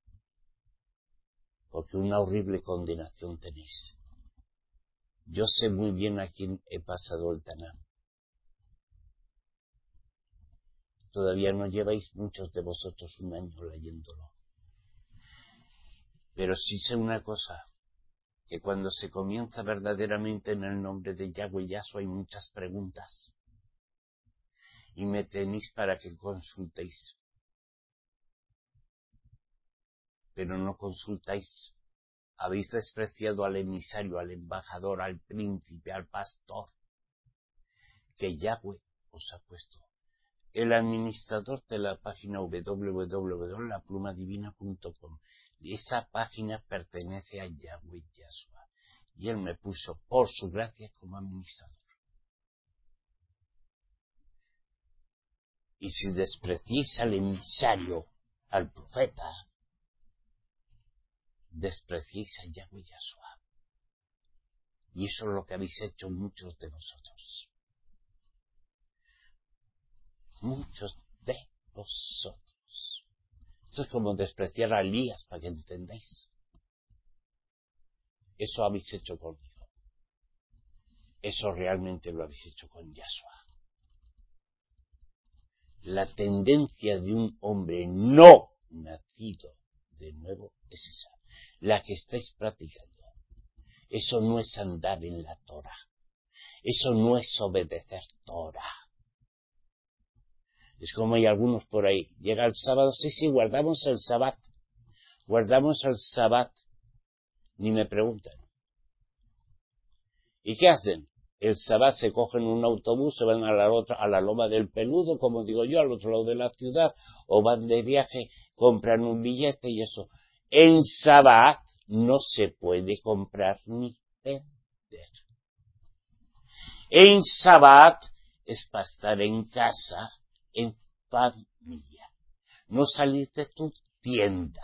[SPEAKER 1] porque una horrible condenación tenéis. Yo sé muy bien a quién he pasado el Tanán. Todavía no lleváis muchos de vosotros un año leyéndolo. Pero sí sé una cosa, que cuando se comienza verdaderamente en el nombre de Yahweh Yahshua hay muchas preguntas. Y me tenéis para que consultéis. Pero no consultáis. Habéis despreciado al emisario, al embajador, al príncipe, al pastor, que Yahweh os ha puesto. El administrador de la página www.laplumadivina.com. Esa página pertenece a Yahweh Yahshua. Y él me puso por su gracia como administrador. Y si despreciáis al emisario, al profeta, despreciáis a Yahweh Yahshua. Y eso es lo que habéis hecho muchos de vosotros. Muchos de vosotros. Esto es como despreciar a Elías, para que entendáis. Eso habéis hecho conmigo. Eso realmente lo habéis hecho con Yahshua. La tendencia de un hombre no nacido de nuevo es esa, la que estáis practicando. Eso no es andar en la Torah. Eso no es obedecer Torah. Es como hay algunos por ahí. Llega el sábado, sí, guardamos el Sabbat. Guardamos el Sabbat. Ni me preguntan. ¿Y qué hacen? El Sabbat se cogen un autobús, se van a la Loma del Peludo, como digo yo, al otro lado de la ciudad, o van de viaje, compran un billete y eso. En Sabbat no se puede comprar ni vender. En Sabbat es para estar en casa, en familia. No salir de tu tienda.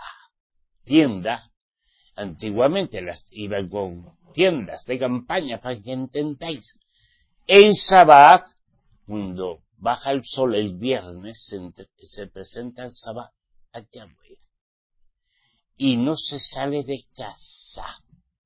[SPEAKER 1] Antiguamente las iban con tiendas de campaña, para que entendáis. En Sabbat, cuando baja el sol el viernes, se presenta el Sabbat a Yahweh. Y no se sale de casa.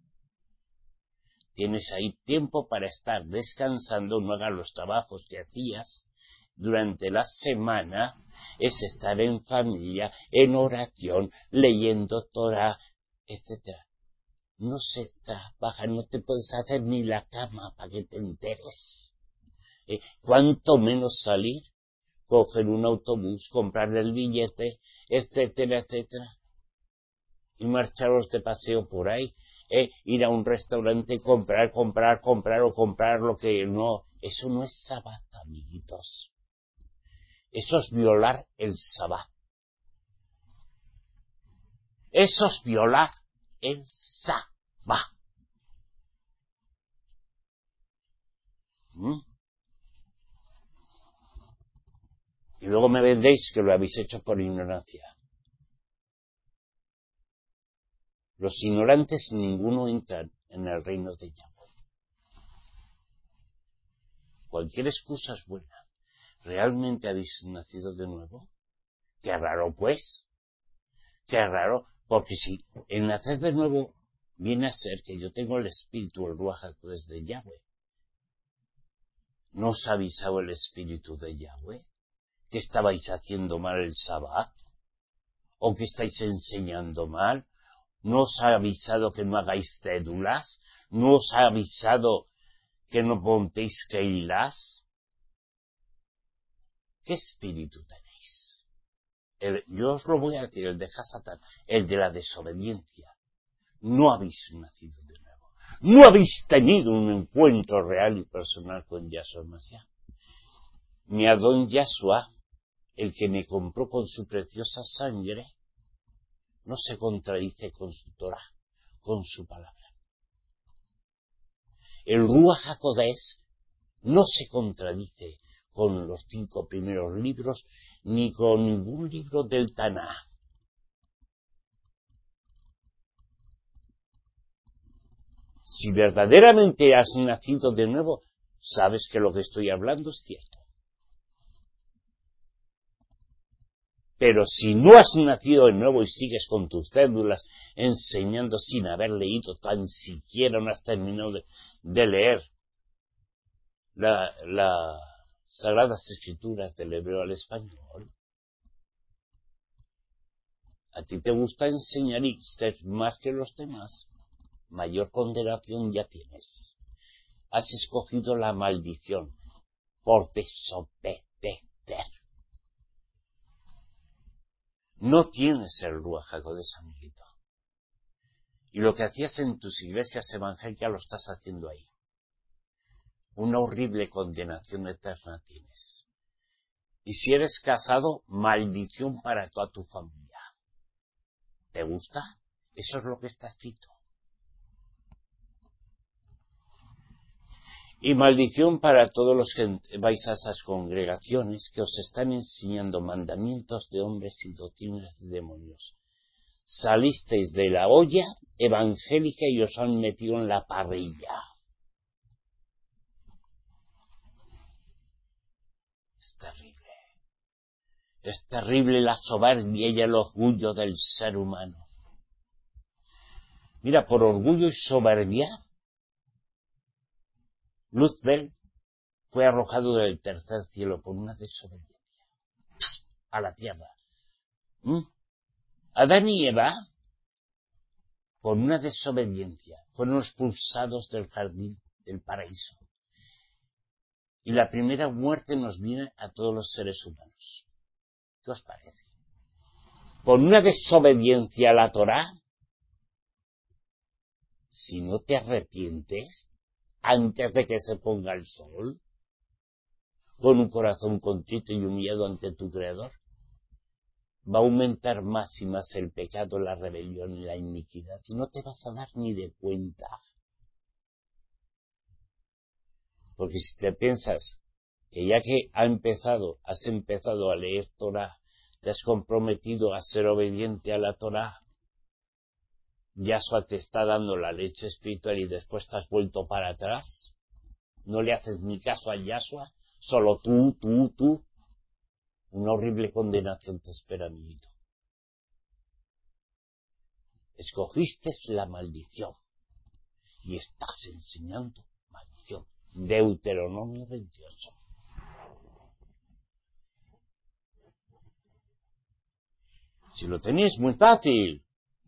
[SPEAKER 1] Tienes ahí tiempo para estar descansando, no hagas los trabajos que hacías durante la semana, es estar en familia, en oración, leyendo Torah, etc. No se trabaja, no te puedes hacer ni la cama para que te enteres. Cuanto menos salir, coger un autobús, comprar el billete, etcétera, etcétera. Y marcharos de paseo por ahí, ir a un restaurante, comprar o comprar lo que no. Eso no es Sabbat, amiguitos. Eso es violar el sabbat. Eso es violar el sabbat. Y luego me vendréis que lo habéis hecho por ignorancia. Los ignorantes ninguno entran en el reino de Yahweh. Cualquier excusa es buena. ¿Realmente habéis nacido de nuevo? Qué raro, pues. Qué raro, porque si el nacer de nuevo viene a ser que yo tengo el espíritu, el Ruach HaKodesh de Yahweh. ¿No os ha avisado el espíritu de Yahweh? ¿Que estabais haciendo mal el sabbat? ¿O que estáis enseñando mal? ¿No os ha avisado que no hagáis cédulas? ¿No os ha avisado que no montéis keilas? ¿Qué espíritu tenéis? Yo os lo voy a decir, el de Hasatán, el de la desobediencia. No habéis nacido de nuevo. No habéis tenido un encuentro real y personal con Yahshua Mashiach. Mi Adón Yahshua, el que me compró con su preciosa sangre, no se contradice con su Torah, con su palabra. El Ruach HaKodesh no se contradice con los 5 primeros libros, ni con ningún libro del Tanaj. Si verdaderamente has nacido de nuevo, sabes que lo que estoy hablando es cierto. Pero si no has nacido de nuevo y sigues con tus cédulas enseñando sin haber leído tan siquiera, no has terminado de leer las Sagradas Escrituras del hebreo al español, a ti te gusta enseñar y ser más que los demás, mayor condenación ya tienes. Has escogido la maldición por desobedecer. No tienes el Ruach HaKodesh, amiguito. Y lo que hacías en tus iglesias evangélicas lo estás haciendo ahí. Una horrible condenación eterna tienes. Y si eres casado, maldición para toda tu familia. ¿Te gusta? Eso es lo que está escrito. Y maldición para todos los que vais a esas congregaciones que os están enseñando mandamientos de hombres y doctrinas de demonios. Salisteis de la olla evangélica y os han metido en la parrilla. Es terrible. Es terrible la soberbia y el orgullo del ser humano. Mira, por orgullo y soberbia, Luzbel fue arrojado del tercer cielo por una desobediencia a la tierra. Adán y Eva, por una desobediencia, fueron expulsados del jardín del paraíso. Y la primera muerte nos viene a todos los seres humanos. ¿Qué os parece? Por una desobediencia a la Torá, si no te arrepientes, antes de que se ponga el sol, con un corazón contrito y humillado ante tu Creador, va a aumentar más y más el pecado, la rebelión y la iniquidad, y no te vas a dar ni de cuenta. Porque si te piensas que ya que has empezado a leer Torah, te has comprometido a ser obediente a la Torah, Yahshua te está dando la leche espiritual y después te has vuelto para atrás, no le haces ni caso a Yahshua, solo tú, una horrible condenación te espera, amiguito. Escogiste la maldición y estás enseñando maldición. Deuteronomio 28. Si lo tenéis muy fácil.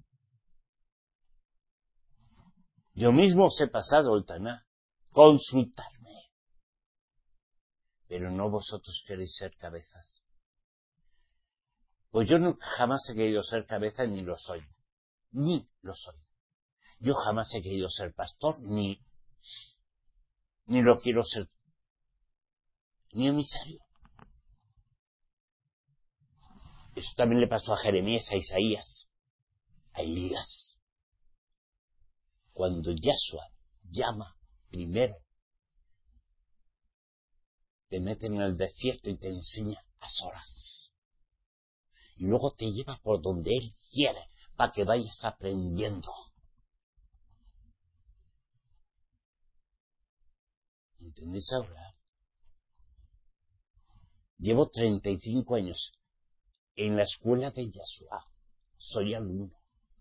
[SPEAKER 1] Yo mismo os he pasado el Taná. Consultarme. Pero no vosotros queréis ser cabezas. Pues yo jamás he querido ser cabeza ni lo soy. Ni lo soy. Yo jamás he querido ser pastor ni lo quiero ser. Ni emisario. Eso también le pasó a Jeremías, a Isaías, a Elías. Cuando Yahshua llama primero, te mete en el desierto y te enseña a solas. Y luego te lleva por donde Él quiere, para que vayas aprendiendo. ¿Entendéis ahora? Llevo 35 años en la escuela de Yahshua. Soy alumno.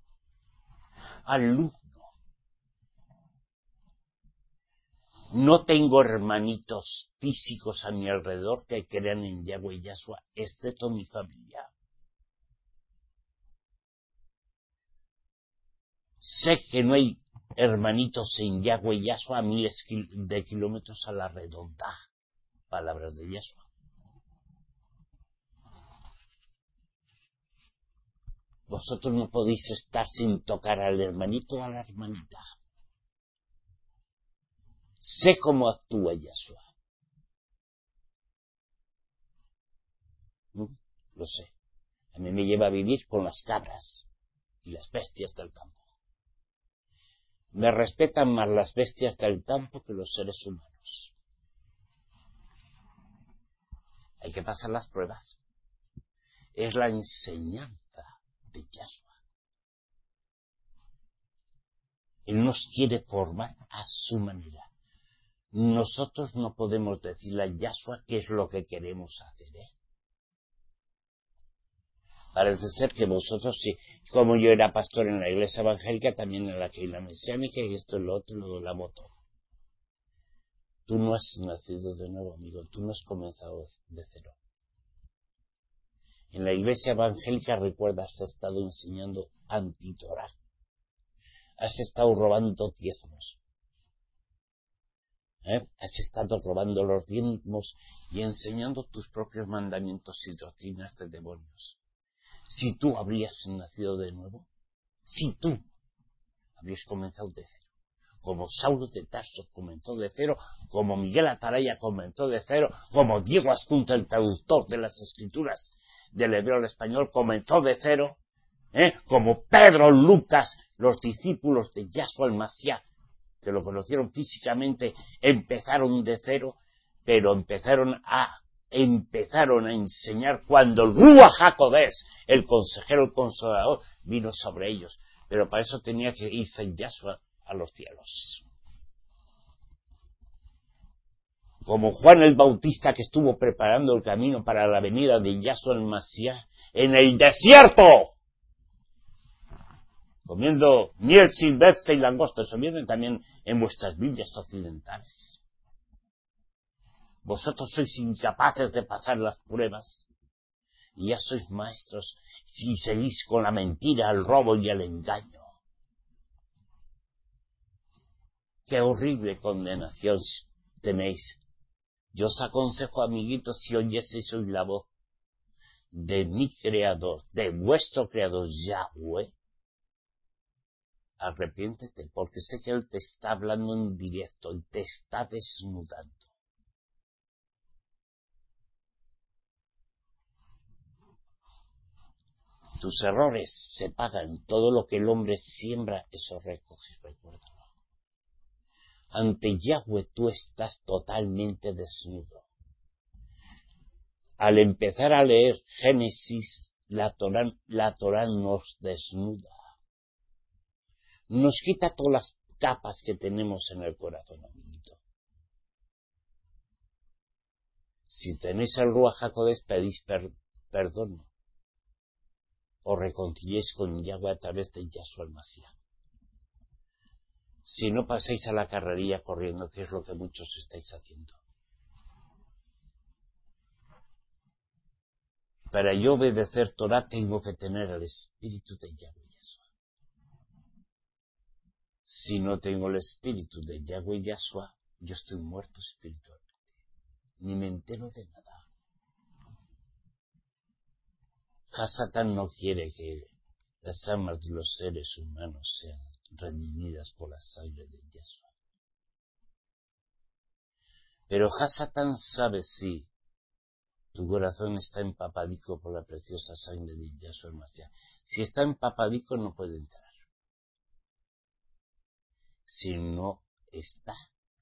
[SPEAKER 1] No tengo hermanitos físicos a mi alrededor que crean en Yahweh y Yahshua, excepto mi familia. Sé que no hay hermanitos en Yahweh y Yahshua a miles de kilómetros a la redonda. Palabras de Yahshua. Vosotros no podéis estar sin tocar al hermanito o a la hermanita. Sé cómo actúa Yahshua. Lo sé. A mí me lleva a vivir con las cabras y las bestias del campo. Me respetan más las bestias del campo que los seres humanos. Hay que pasar las pruebas. Es la enseñanza de Yahshua. Él nos quiere formar a su manera. Nosotros no podemos decirle a Yahshua qué es lo que queremos hacer, Parece ser que vosotros sí, como yo era pastor en la iglesia evangélica, también en la que la mesiánica y esto y lo otro, lo la moto. Tú no has nacido de nuevo, amigo, tú no has comenzado de cero. En la iglesia evangélica, recuerda, has estado enseñando antitorá. Has estado robando diezmos. Has estado robando los diezmos y enseñando tus propios mandamientos y doctrinas de demonios. Si tú habrías nacido de nuevo, si tú habrías comenzado de cero, como Saulo de Tarso comenzó de cero, como Miguel Ataraya comenzó de cero, como Diego Ascunta, el traductor de las escrituras del hebreo al español, comenzó de cero, como Pedro, Lucas, los discípulos de Yahshua el Mashiach, que lo conocieron físicamente, empezaron de cero, pero empezaron a enseñar cuando el Ruach HaKodesh, el consejero, el consolador, vino sobre ellos. Pero para eso tenía que irse Yahshua a los cielos. Como Juan el Bautista, que estuvo preparando el camino para la venida de Yahshua el Mashiach en el desierto, comiendo miel silvestre y langosta. Eso viene también en vuestras Biblias occidentales. Vosotros sois incapaces de pasar las pruebas y ya sois maestros si seguís con la mentira, el robo y el engaño. Qué horrible condenación tenéis. Yo os aconsejo, amiguitos, si oyeseis hoy la voz de mi Creador, de vuestro Creador Yahweh, arrepiéntete, porque sé que Él te está hablando en directo y te está desnudando. Tus errores se pagan, todo lo que el hombre siembra, eso recoge, recuérdalo. Ante Yahweh tú estás totalmente desnudo. Al empezar a leer Génesis, la Torá nos desnuda. Nos quita todas las capas que tenemos en el corazón, amiguito. Si tenéis el Ruach HaKodesh, pedís perdón. O reconciliéis con Yahweh a través de Yahshua el Mashiach. Si no paséis a la carrería corriendo, que es lo que muchos estáis haciendo. Para yo obedecer Torah tengo que tener el espíritu de Yahweh y Yahshua. Si no tengo el espíritu de Yahweh y Yahshua, yo estoy muerto espiritualmente. Ni me entero de nada. Hasatán no quiere que las almas de los seres humanos sean redimidas por la sangre de Yahshua. Pero Hasatán sabe sí Tu corazón está empapadico por la preciosa sangre de Yahshua el Mashiach. Si está empapadico no puede entrar. Si no está,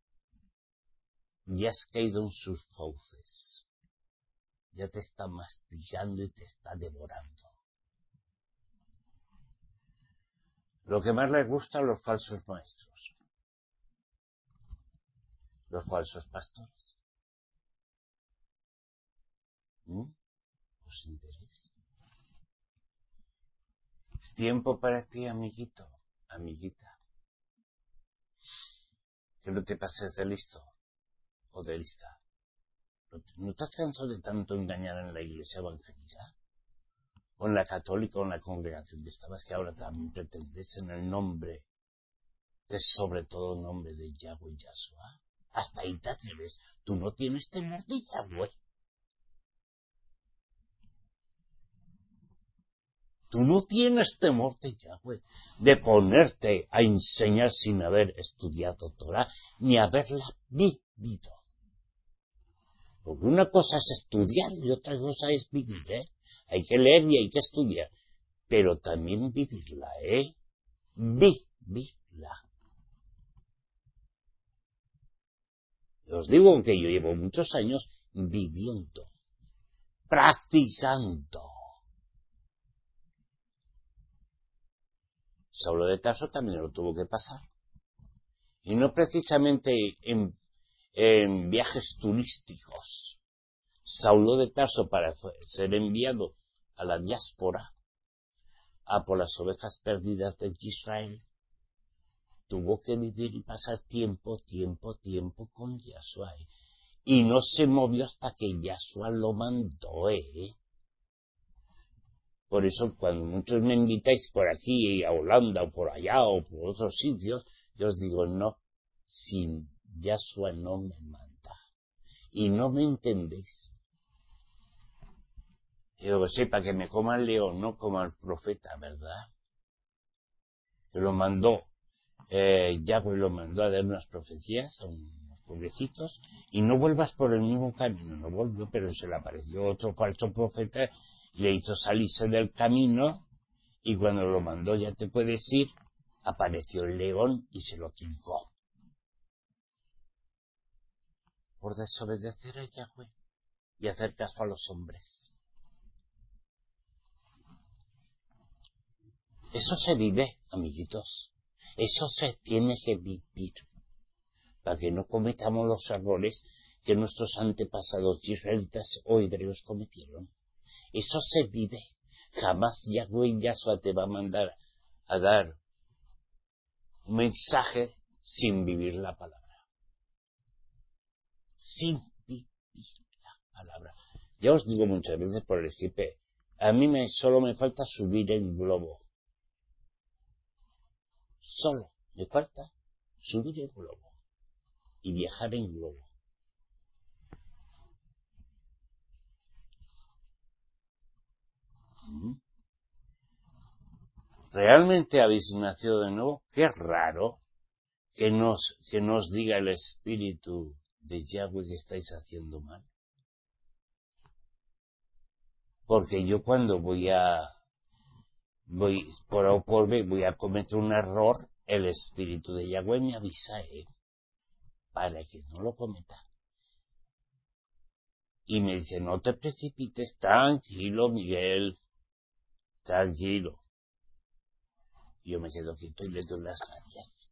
[SPEAKER 1] ya has caído en sus fauces. Ya te está masticando y te está devorando. Lo que más les gusta a los falsos maestros, los falsos pastores. ¿Os interesa? Es tiempo para ti, amiguito, amiguita. Que no te pases de listo o de lista. ¿No estás cansado de tanto engañar en la iglesia evangélica? O en la católica o en la congregación de estabas, que ahora también pretendes en el nombre, de sobre todo nombre de Yahweh y Yahshua. Hasta ahí te atreves. Tú no tienes temor de Yahweh. Tú no tienes temor de Yahweh, de ponerte a enseñar sin haber estudiado Torah, ni haberla vivido. Porque una cosa es estudiar y otra cosa es vivir, Hay que leer y hay que estudiar, pero también vivirla, Vivirla. Os digo que yo llevo muchos años viviendo, practicando. Saulo de Tarso también lo tuvo que pasar. Y no precisamente en viajes turísticos. Saulo de Tarso, para ser enviado a la diáspora, a por las ovejas perdidas de Israel, tuvo que vivir y pasar tiempo con Yahshua. Y no se movió hasta que Yahshua lo mandó, Por eso cuando muchos me invitáis por aquí, a Holanda, o por allá, o por otros sitios, yo os digo, no, sin Yahshua no me manda. Y no me entendéis. Yo que sepa que me coma el león, no como el profeta, ¿verdad? Que lo mandó, Yahweh lo mandó a dar unas profecías a unos pobrecitos, y no vuelvas por el mismo camino. No volvió, pero se le apareció otro falso profeta, le hizo salirse del camino, y cuando lo mandó, ya te puedes ir, apareció el león y se lo trincó. Por desobedecer a Yahweh y hacer caso a los hombres. Eso se vive, amiguitos. Eso se tiene que vivir. Para que no cometamos los errores que nuestros antepasados israelitas o hebreos cometieron. Eso se vive. Jamás Yahweh y Yahshua te va a mandar a dar un mensaje sin vivir la palabra. Sin vivir la palabra. Ya os digo muchas veces por el Skype, a mí solo me falta subir el globo. Solo me falta subir el globo y viajar en globo. ¿Realmente habéis nacido de nuevo? Qué raro que nos diga el Espíritu de Yahweh que estáis haciendo mal. Porque yo cuando voy por A o por B, voy a cometer un error, el Espíritu de Yahweh me avisa, para que no lo cometa. Y me dice, no te precipites, tranquilo, Miguel, tranquilo. Yo me quedo quieto y le doy las gracias.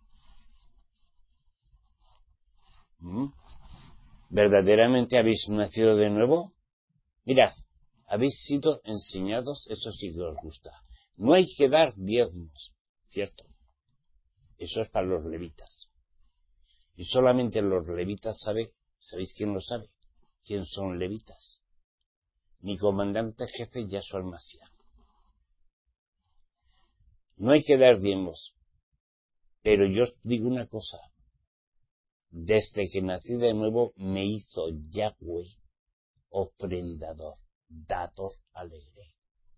[SPEAKER 1] ¿Verdaderamente habéis nacido de nuevo? Mirad, habéis sido enseñados, eso sí que os gusta. No hay que dar diezmos, ¿cierto? Eso es para los levitas. Y solamente los levitas ¿sabéis quién lo sabe? ¿Quién son levitas? Mi comandante jefe Yahshua el Mashiach. No hay que dar diezmos. Pero yo os digo una cosa. Desde que nací de nuevo me hizo Yahweh ofrendador, dador alegre.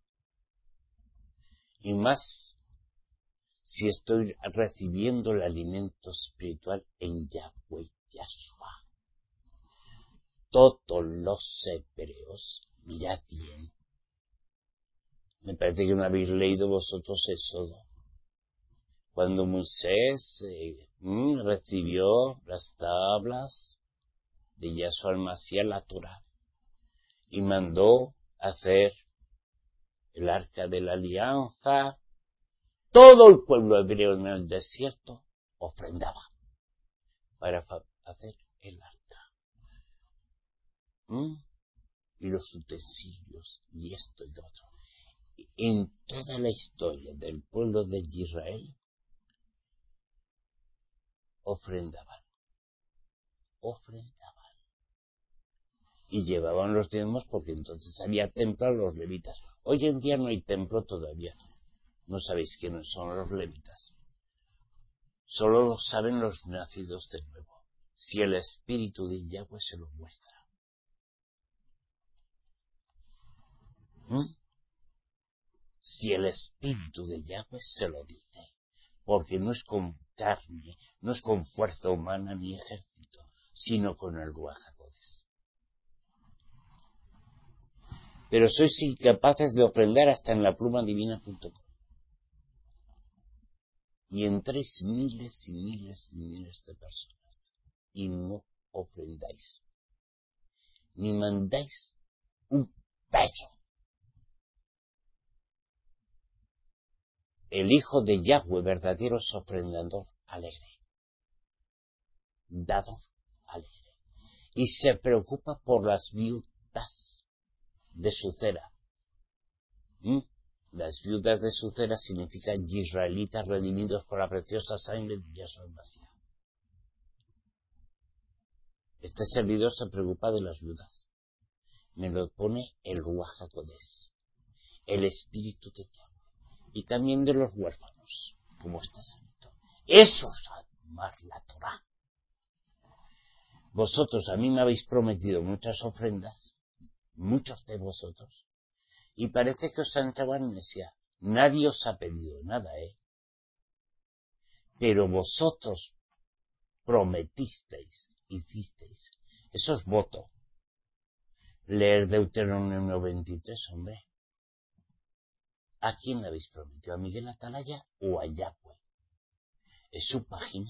[SPEAKER 1] Y más si estoy recibiendo el alimento espiritual en Yahweh Yahshua. todos los hebreos, mirad bien, me parece que no habéis leído vosotros Éxodo, cuando Moisés recibió las tablas de Yahshua al Mashiach, la Torá, y mandó hacer el arca de la alianza, todo el pueblo hebreo en el desierto ofrendaba para hacer el arca. Y los utensilios, y esto y lo otro. En toda la historia del pueblo de Israel, ofrendaban. Y llevaban los diezmos porque entonces había templo a los levitas. Hoy en día no hay templo todavía. No sabéis quiénes son los levitas. Solo lo saben los nacidos de nuevo, si el Espíritu de Yahweh se lo muestra. Si el Espíritu de Yahweh se lo dice, porque no es con carne, no es con fuerza humana ni ejército, sino con el Ruach HaKodesh. Pero sois incapaces de ofrendar hasta en la plumadivina.com. Y entréis miles y miles y miles de personas y no ofrendáis, ni mandáis un peso. El Hijo de Yahweh, verdadero es ofrendador alegre, dador alegre, y se preocupa por las viudas de su cera. Las viudas de su cera significan israelitas redimidos por la preciosa sangre de Yahshua el Mashiach. Este servidor se preocupa de las viudas. Me lo pone el Ruach HaKodesh, el Espíritu de Yahweh, y también de los huérfanos, como está escrito. Eso es amar la Torah. Vosotros a mí me habéis prometido muchas ofrendas, muchos de vosotros, y parece que os ha entrado amnesia. Nadie os ha pedido nada, Pero vosotros prometisteis, hicisteis. Eso es voto. Leer Deuteronomio 23, hombre. ¿A quién le habéis prometido? ¿A Miguel Atalaya o a Yahweh? Es su página.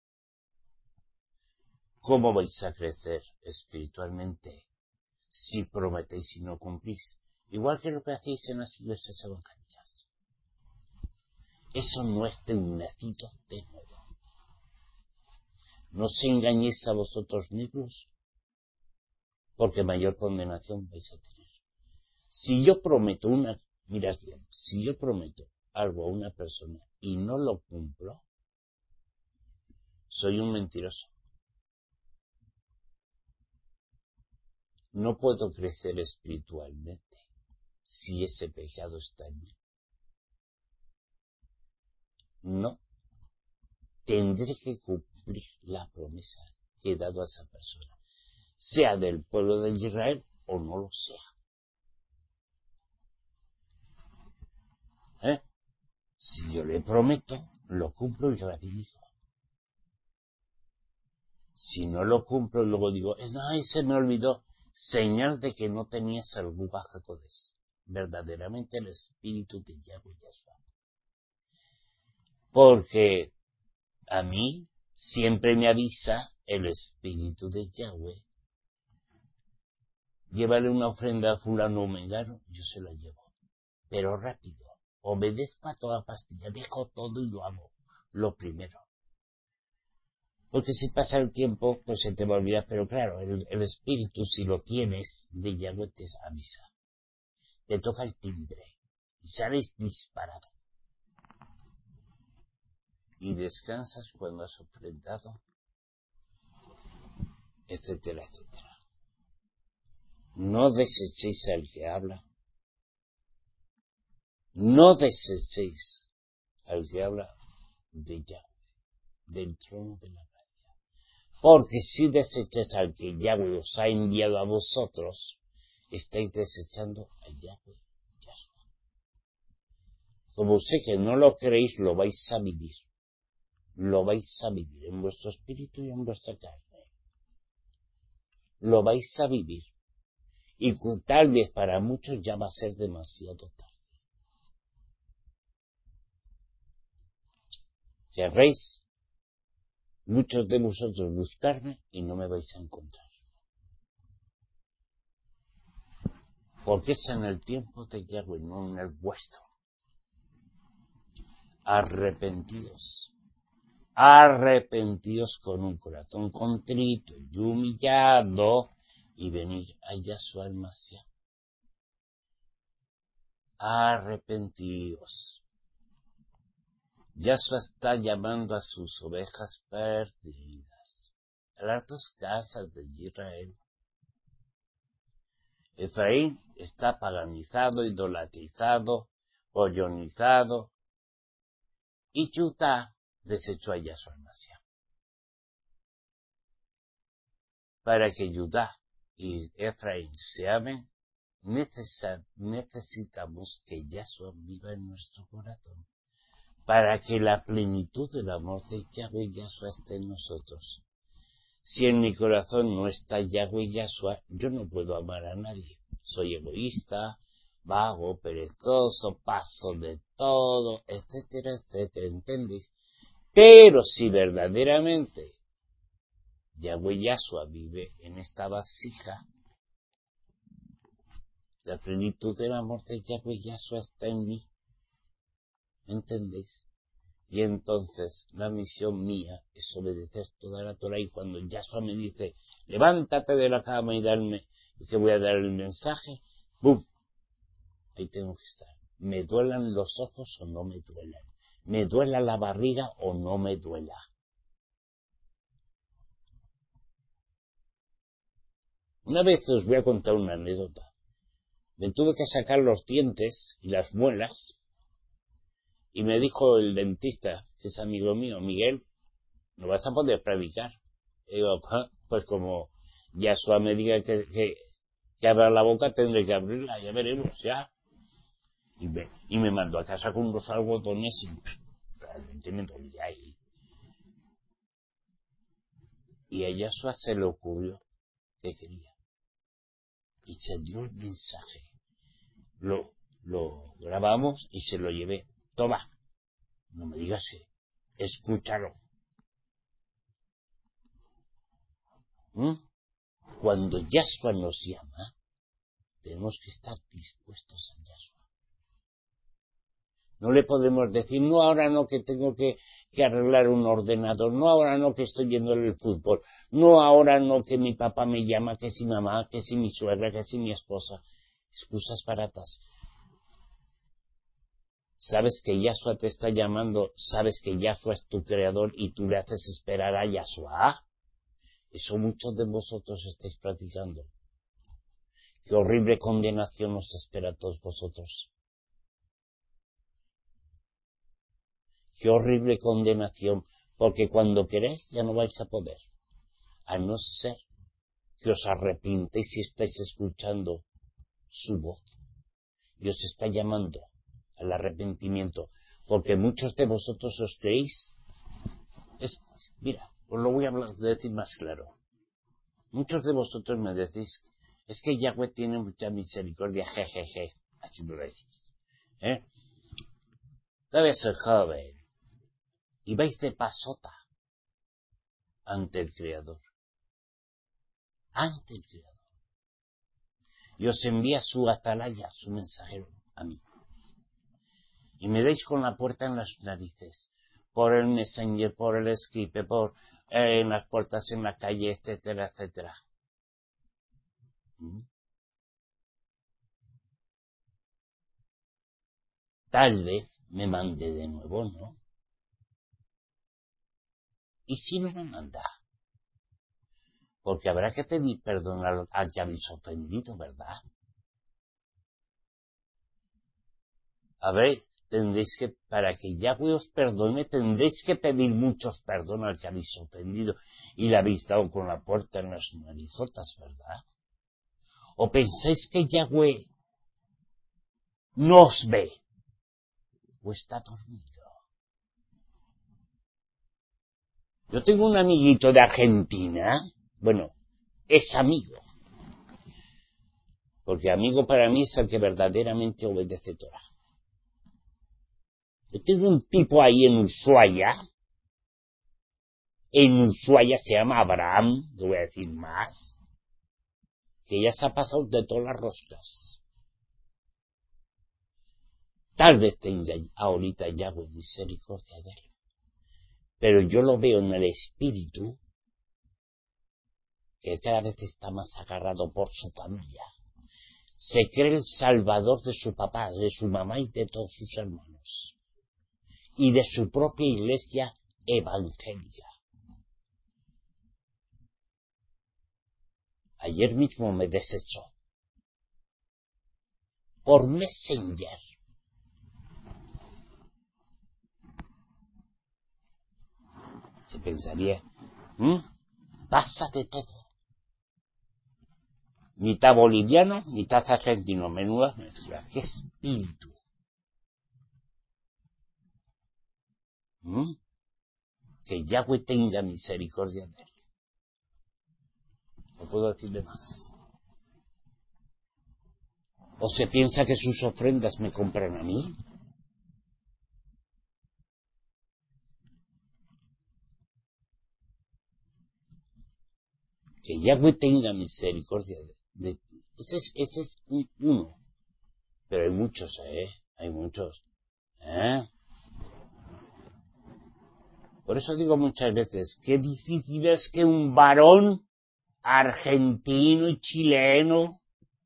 [SPEAKER 1] ¿Cómo vais a crecer espiritualmente si prometéis y no cumplís? Igual que lo que hacéis en las iglesias evangélicas. Eso no es de un nacido de nuevo. No os engañéis a vosotros mismos, porque mayor condenación vais a tener. Si yo prometo mirad bien, si yo prometo algo a una persona y no lo cumplo, soy un mentiroso. No puedo crecer espiritualmente si ese pecado está en mí. No. Tendré que cumplir la promesa que he dado a esa persona, sea del pueblo de Israel o no lo sea. Si yo le prometo, lo cumplo y rapidito. Si no lo cumplo, luego digo, ay, se me olvidó, señal de que no tenías el Ruach HaKodesh, verdaderamente el Espíritu de Yahweh Yahshua. Porque a mí siempre me avisa el Espíritu de Yahweh. Llévale una ofrenda a fulano o mengano, yo se la llevo. Pero rápido, obedezco a toda pastilla, dejo todo y lo hago, lo primero. Porque si pasa el tiempo, pues se te va a olvidar, pero claro, el Espíritu, si lo tienes, de Yahweh te avisa. Te toca el timbre, y sales disparado. Y descansas cuando has ofrendado, etcétera, etcétera. No desechéis al que habla. No desechéis al que habla de Yahweh, del trono de la gracia. Porque si desecháis al que Yahweh os ha enviado a vosotros, estáis desechando a Yahweh Yahshua. Como sé que no lo creéis, lo vais a vivir. Lo vais a vivir en vuestro espíritu y en vuestra carne. lo vais a vivir. Y tal vez para muchos ya va a ser demasiado tarde. Querréis, muchos de vosotros, buscarme y no me vais a encontrar. Porque es en el tiempo de Yahweh, no en el vuestro. Arrepentidos con un corazón contrito y humillado y venir a Yahshua el Mashiach. Arrepentidos. Yahshua está llamando a sus ovejas perdidas, a las dos casas de Israel. Efraín está paganizado, idolatrizado, pollonizado, y Judá desechó a Yahshua el Mashiach. Para que Judá y Efraín se amen, necesitamos que Yahshua viva en nuestro corazón. Para que la plenitud del amor de Yahweh y Yahshua esté en nosotros. Si en mi corazón no está Yahweh y Yahshua, yo no puedo amar a nadie. Soy egoísta, vago, perezoso, paso de todo, etcétera, etcétera, ¿entendéis? Pero si verdaderamente Yahweh y Yahshua vive en esta vasija, la plenitud del amor de Yahweh y Yahshua está en mí. ¿Entendéis? Y entonces la misión mía es obedecer toda la Torah. Y cuando Yahshua me dice, levántate de la cama y darme, y que voy a dar el mensaje, ¡bum! Ahí tengo que estar. Me duelan los ojos o no me duelan. Me duela la barriga o no me duela. Una vez os voy a contar una anécdota. Me tuve que sacar los dientes y las muelas. Y me dijo el dentista, que es amigo mío, Miguel, no vas a poder predicar. Y digo, pues como Yahshua me diga que abra la boca, tendré que abrirla, ya veremos, ya. Y me mandó a casa con unos algodones y realmente me dolía ahí. Y a Yahshua se le ocurrió que quería. Y se dio el mensaje. Lo grabamos y se lo llevé. Toma, no me digas que, escúchalo. Cuando Yahshua nos llama, tenemos que estar dispuestos a Yahshua. No le podemos decir, no, ahora no, que tengo que arreglar un ordenador, no, ahora no, que estoy viendo el fútbol, no, ahora no, que mi papá me llama, que si mamá, que si mi suegra, que si mi esposa. Excusas baratas. Sabes que Yahshua te está llamando, sabes que Yahshua es tu creador y tú le haces esperar a Yahshua. Eso muchos de vosotros estáis practicando. Qué horrible condenación os espera a todos vosotros. Qué horrible condenación, porque cuando queréis ya no vais a poder. A no ser que os arrepintéis si estáis escuchando su voz. Y os está llamando al arrepentimiento, porque muchos de vosotros os creéis. Mira, os lo voy a decir más claro. Muchos de vosotros me decís, es que Yahweh tiene mucha misericordia, jejeje, así me lo decís. Todavía soy joven, y vais de pasota ante el Creador. Ante el Creador. Y os envía su atalaya, su mensajero, a mí. Y me dais con la puerta en las narices, por el Messenger, por el Skype, por en las puertas en la calle, etcétera, etcétera. Tal vez me mande de nuevo, ¿no? ¿Y si no me manda? Porque habrá que pedir perdón al que habéis ofendido, ¿verdad? A ver, tendréis que, para que Yahweh os perdone, tendréis que pedir muchos perdón al que habéis ofendido y le habéis dado con la puerta en las narizotas, ¿verdad? ¿O pensáis que Yahweh no os ve? ¿O está dormido? Yo tengo un amiguito de Argentina, bueno, es amigo. Porque amigo para mí es el que verdaderamente obedece Torah. Yo tengo un tipo ahí en Ushuaia se llama Abraham, no voy a decir más, que ya se ha pasado de todas las roscas. Tal vez tenga ahorita Yahweh misericordia de él. Pero yo lo veo en el espíritu, que cada vez está más agarrado por su familia. Se cree el salvador de su papá, de su mamá y de todos sus hermanos. Y de su propia iglesia evangélica. Ayer mismo me desechó. Por Messenger. Se pensaría, pasa de todo. Mitad boliviano, mitad argentino, menuda mezcla. ¡Qué espíritu! Que Yahweh tenga misericordia de él. No puedo decirle más. ¿O se piensa que sus ofrendas me compran a mí? Que Yahweh tenga misericordia de ese es uno. Pero hay muchos, hay muchos. Por eso digo muchas veces, qué difícil es que un varón argentino y chileno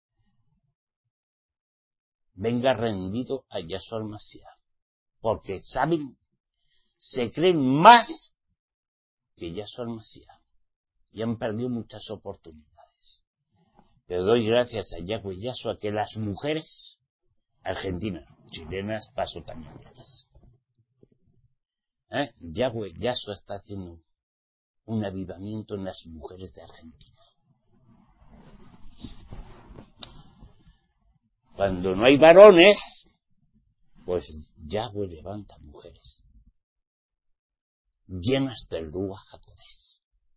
[SPEAKER 1] venga rendido a Yahshua al-Mashiach. Porque saben, se creen más que Yahshua al-Mashiach. Y han perdido muchas oportunidades. Pero doy gracias a Yahweh Yahshua que las mujeres argentinas, chilenas, paso también de ellas. Yahweh Yahshua está haciendo un avivamiento en las mujeres de Argentina. Cuando no hay varones, pues Yahweh levanta mujeres llenas del Ruach HaKodesh.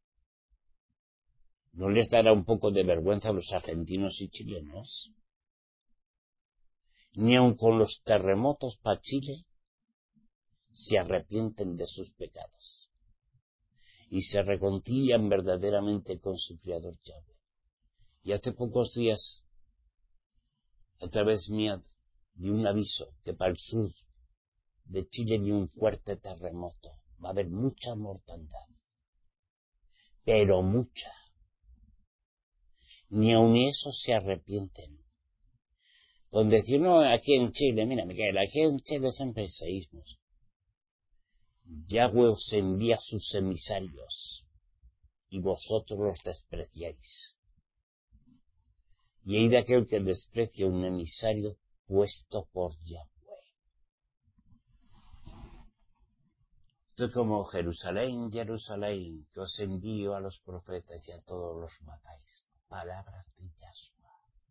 [SPEAKER 1] ¿No les dará un poco de vergüenza a los argentinos y chilenos? Ni aun con los terremotos para Chile se arrepienten de sus pecados y se reconcilian verdaderamente con su Creador Yahweh. Y hace pocos días, a través mía, di un aviso que para el sur de Chile hay un fuerte terremoto. Va a haber mucha mortandad, pero mucha. Ni aun eso se arrepienten. Donde decir, no, aquí en Chile, mira, Miguel, aquí en Chile siempre hay seísmos. Yahweh os envía sus emisarios, y vosotros los despreciáis. Y hay de aquel que desprecia un emisario puesto por Yahweh. Esto es como Jerusalén, Jerusalén, que os envío a los profetas y a todos los matáis. Palabras de Yahshua.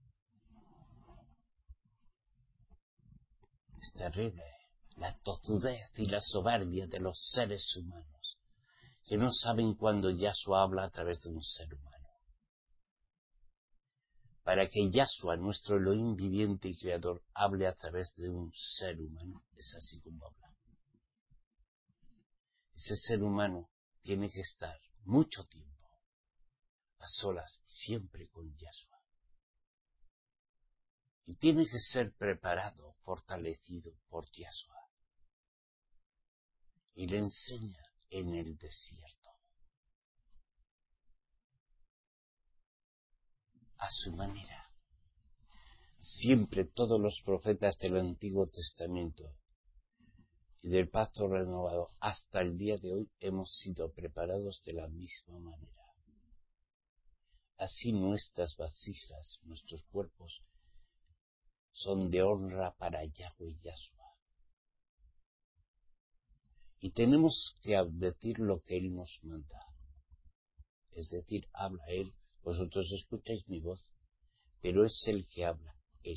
[SPEAKER 1] Es terrible la tozudez y la soberbia de los seres humanos, que no saben cuando Yahshua habla a través de un ser humano. Para que Yahshua, nuestro Elohim viviente y creador, hable a través de un ser humano, es así como habla. Ese ser humano tiene que estar mucho tiempo a solas, siempre con Yahshua. Y tiene que ser preparado, fortalecido por Yahshua. Y le enseña en el desierto, a su manera. Siempre todos los profetas del Antiguo Testamento y del Pacto Renovado hasta el día de hoy hemos sido preparados de la misma manera. Así nuestras vasijas, nuestros cuerpos, son de honra para Yahweh Yahshua. Y tenemos que decir lo que Él nos manda. Es decir, habla Él, vosotros escucháis mi voz, pero es el que habla, Él.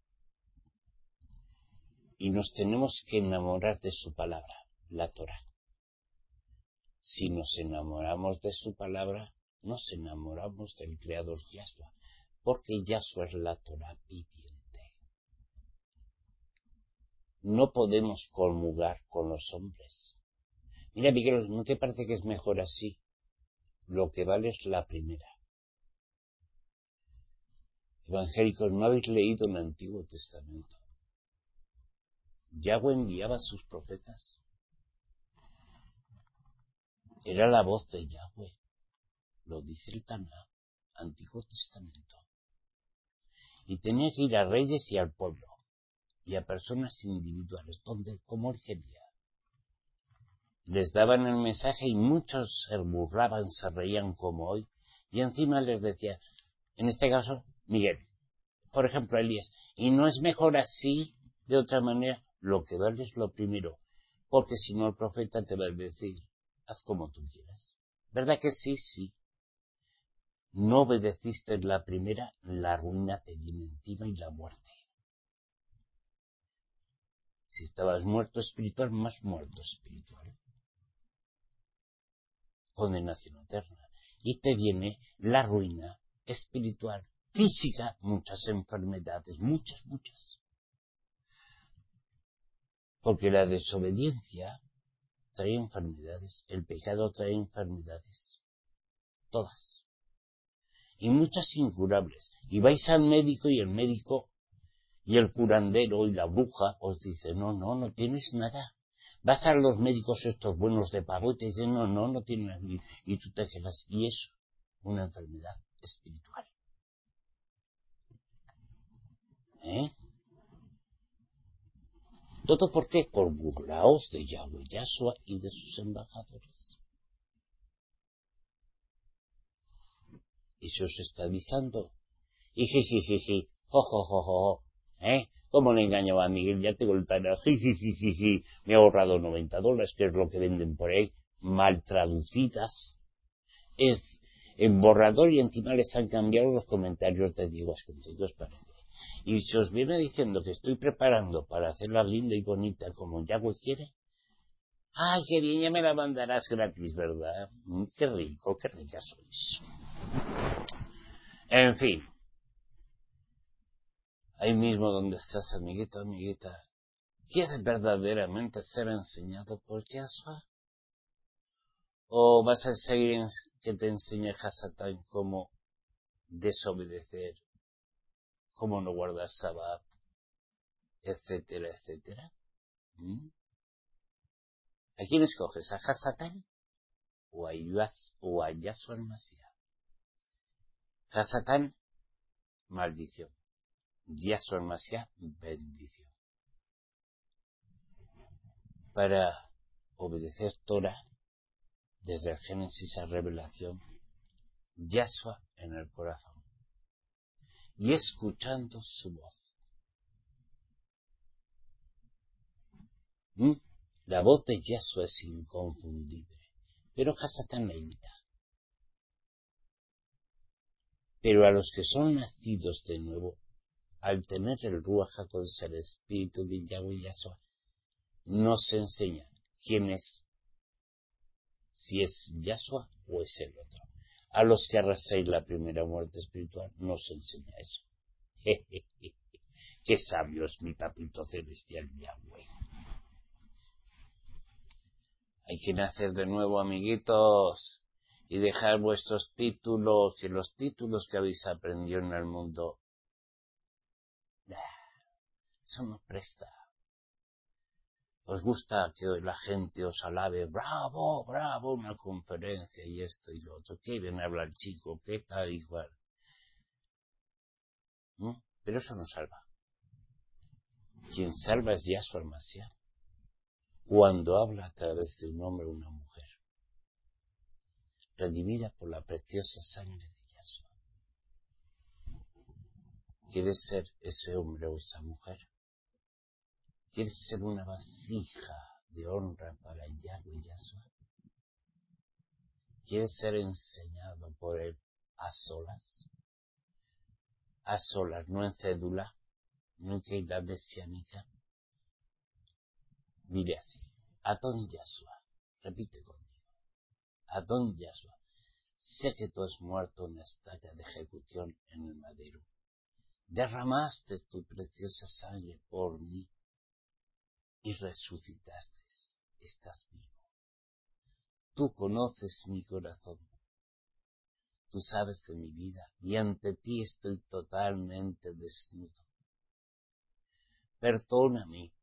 [SPEAKER 1] Y nos tenemos que enamorar de su palabra, la Torah. Si nos enamoramos de su palabra, nos enamoramos del Creador Yahshua, porque Yahshua es la Torah viviente. No podemos comulgar con los hombres. Mira, Miguel, ¿no te parece que es mejor así? Lo que vale es la primera. Evangélicos, ¿no habéis leído el Antiguo Testamento? Yahweh enviaba a sus profetas. Era la voz de Yahweh. Lo dice el Tanakh, Antiguo Testamento. Y tenía que ir a reyes y al pueblo, y a personas individuales, donde, como él quería. Les daban el mensaje y muchos se burlaban, se reían como hoy, y encima les decía, en este caso, Miguel, por ejemplo, Elías, y no es mejor así, de otra manera, lo que vale es lo primero, porque si no el profeta te va a decir, haz como tú quieras. ¿Verdad que sí? Sí. No obedeciste la primera, la ruina te viene encima y la muerte. Si estabas muerto espiritual, más muerto espiritual. Condenación eterna. Y te viene la ruina espiritual, física, muchas enfermedades, muchas. Porque la desobediencia trae enfermedades, el pecado trae enfermedades, todas. Y muchas incurables. Y vais al médico y el médico y el curandero y la bruja os dice, no tienes nada. Vas a los médicos estos buenos de pago y te dicen, no tienes nada. Y tú te quedas, y es una enfermedad espiritual. ¿Todo por qué? Por burlaos de Yahweh Yahshua y de sus embajadores. Y se os está avisando. Y jijijiji, jojojojo, ¿Cómo le engañaba a Miguel? Ya tengo el Tanakh, jijijiji, me he ahorrado $90, que es lo que venden por ahí, mal traducidas. Es en borrador y encima les han cambiado los comentarios de Diego Asquenzi, ¿qué os parece? Y se os viene diciendo que estoy preparando para hacerla linda y bonita como Yahweh quiere. ¡Ay, qué bien! Ya me la mandarás gratis, ¿verdad? ¡Qué rico, qué rica sois! En fin. Ahí mismo donde estás, amiguita, ¿quieres verdaderamente ser enseñado por Yahshua? ¿O vas a seguir que te enseñe Hasatán cómo desobedecer, cómo no guardar Sabbat, etcétera, etcétera? ¿A quién escoges? ¿A Hasatán o a Yahshua el Mashiach? Hasatán, maldición. Yahshua el Mashiach, bendición. Para obedecer Torah, desde el Génesis a Revelación, Yahshua en el corazón y escuchando su voz. La voz de Yahshua es inconfundible, pero Hasatán la imita. Pero a los que son nacidos de nuevo, al tener el Ruach HaKodesh, el espíritu de Yahweh Yahshua, nos enseña quién es, si es Yahshua o es el otro. A los que arrastráis la primera muerte espiritual, nos enseña eso. Qué sabio es mi papito celestial Yahweh. Hay que nacer de nuevo, amiguitos, y dejar vuestros títulos, que los títulos que habéis aprendido en el mundo, eso no presta. Os gusta que la gente os alabe, bravo, una conferencia y esto y lo otro. ¿Qué viene a hablar chico? ¿Qué tal igual? Pero eso no salva. Quien salva es Yahshua el Mashiach, cuando habla a través de un hombre o una mujer, redimida por la preciosa sangre de Yahshua. ¿Quieres ser ese hombre o esa mujer? ¿Quieres ser una vasija de honra para Yahweh Yahshua? ¿Quieres ser enseñado por él a solas? A solas, no en cédula, no en edad mesiánica. Dile así, Adón Yahshua, repite conmigo, Adón Yahshua, sé que tú has muerto en la estaca de ejecución en el madero. Derramaste tu preciosa sangre por mí y resucitaste. Estás vivo. Tú conoces mi corazón. Tú sabes de mi vida y ante ti estoy totalmente desnudo. Perdóname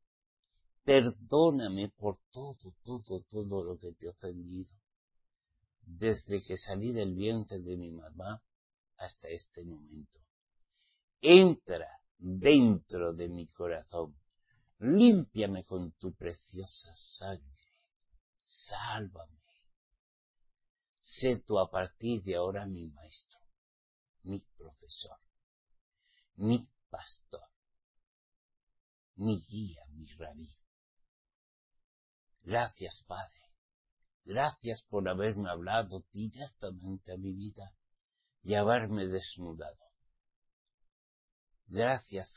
[SPEAKER 1] por todo lo que te he ofendido, desde que salí del vientre de mi mamá hasta este momento. Entra dentro de mi corazón, límpiame con tu preciosa sangre, sálvame. Sé tú a partir de ahora mi maestro, mi profesor, mi pastor, mi guía, mi rabí. Gracias, Padre. Gracias por haberme hablado directamente a mi vida y haberme desnudado. Gracias.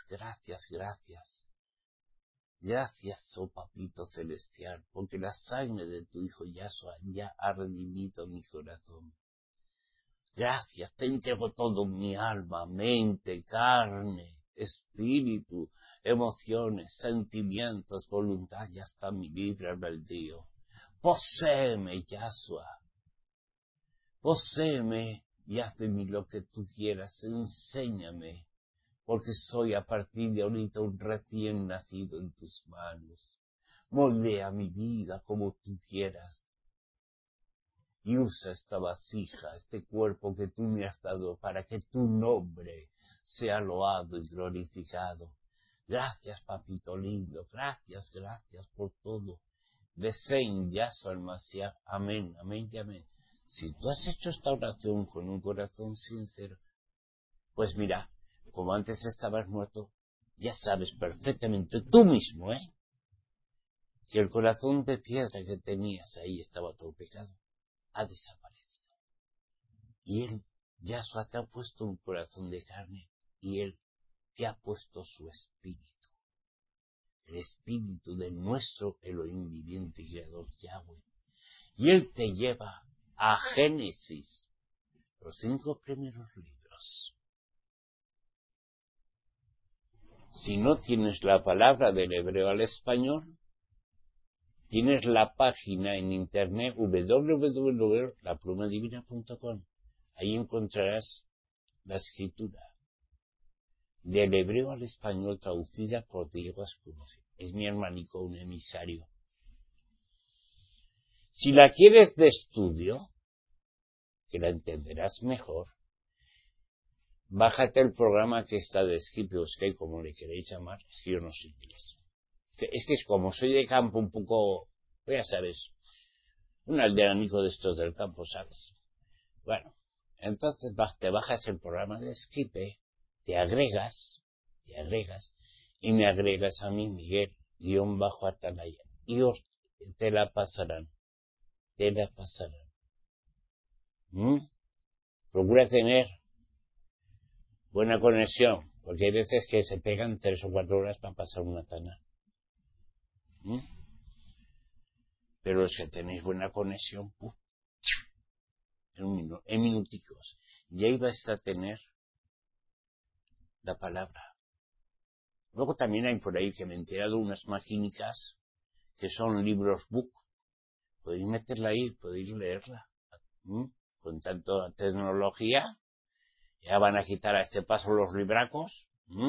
[SPEAKER 1] Gracias, oh Papito Celestial, porque la sangre de tu Hijo Yahshua ya ha redimido mi corazón. Gracias, te entrego todo mi alma, mente, carne, espíritu, emociones, sentimientos, voluntad y hasta mi libre albedrío. Poséeme, Yahshua. Poséeme y haz de mí lo que tú quieras. Enséñame, porque soy a partir de ahorita un recién nacido en tus manos. Moldea mi vida como tú quieras. Y usa esta vasija, este cuerpo que tú me has dado para que tu nombre sea loado y glorificado. Gracias, papito lindo. Gracias por todo. Deseen Yahshua al-Mashiach. Amén y amén. Si tú has hecho esta oración con un corazón sincero, pues mira, como antes estabas muerto, ya sabes perfectamente tú mismo, que el corazón de piedra que tenías ahí estaba todo pecado. Ha desaparecido. Y Él, Yahshua, te ha puesto un corazón de carne y Él te ha puesto su espíritu. El espíritu de nuestro Elohim viviente y creador Yahweh. Y Él te lleva a Génesis, los 5 primeros libros. Si no tienes la palabra del hebreo al español, tienes la página en internet www.laplumadivina.com. Ahí encontrarás la escritura del hebreo al español traducida por Diego Ascunoce. Es mi hermanico, un emisario. Si la quieres de estudio, que la entenderás mejor, bájate el programa que está de Skype o Skype, como le queréis llamar, es que yo no sé inglés. Es que es como soy de campo un poco, ya sabes, un aldeanico de estos del campo, ¿sabes? Bueno, entonces te bajas el programa de Skype, te agregas, y me agregas a mí, Miguel-Atalaya, y te la pasarán. Procura tener buena conexión, porque hay veces que se pegan 3 o 4 horas para pasar una tana. Pero es que tenéis buena conexión, en minuticos, y ahí vais a tener la palabra. Luego también hay por ahí que me he enterado unas maquínicas que son libros book. Podéis meterla ahí, podéis leerla. Con tanta tecnología, ya van a quitar a este paso los libracos.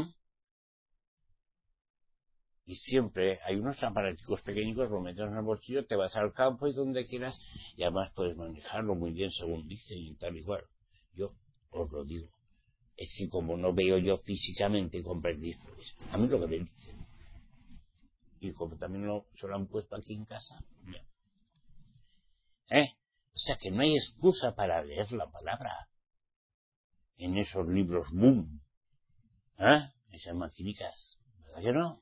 [SPEAKER 1] Y siempre hay unos aparaticos pequeños, lo metes en el bolsillo, te vas al campo y donde quieras, y además puedes manejarlo muy bien según dicen y tal igual. Yo os lo digo. Es que como no veo yo físicamente comprendí, pues, a mí lo que me dicen. Y como también se lo han puesto aquí en casa, bien. O sea que no hay excusa para leer la palabra en esos libros boom. Esas maquinitas, ¿verdad que no?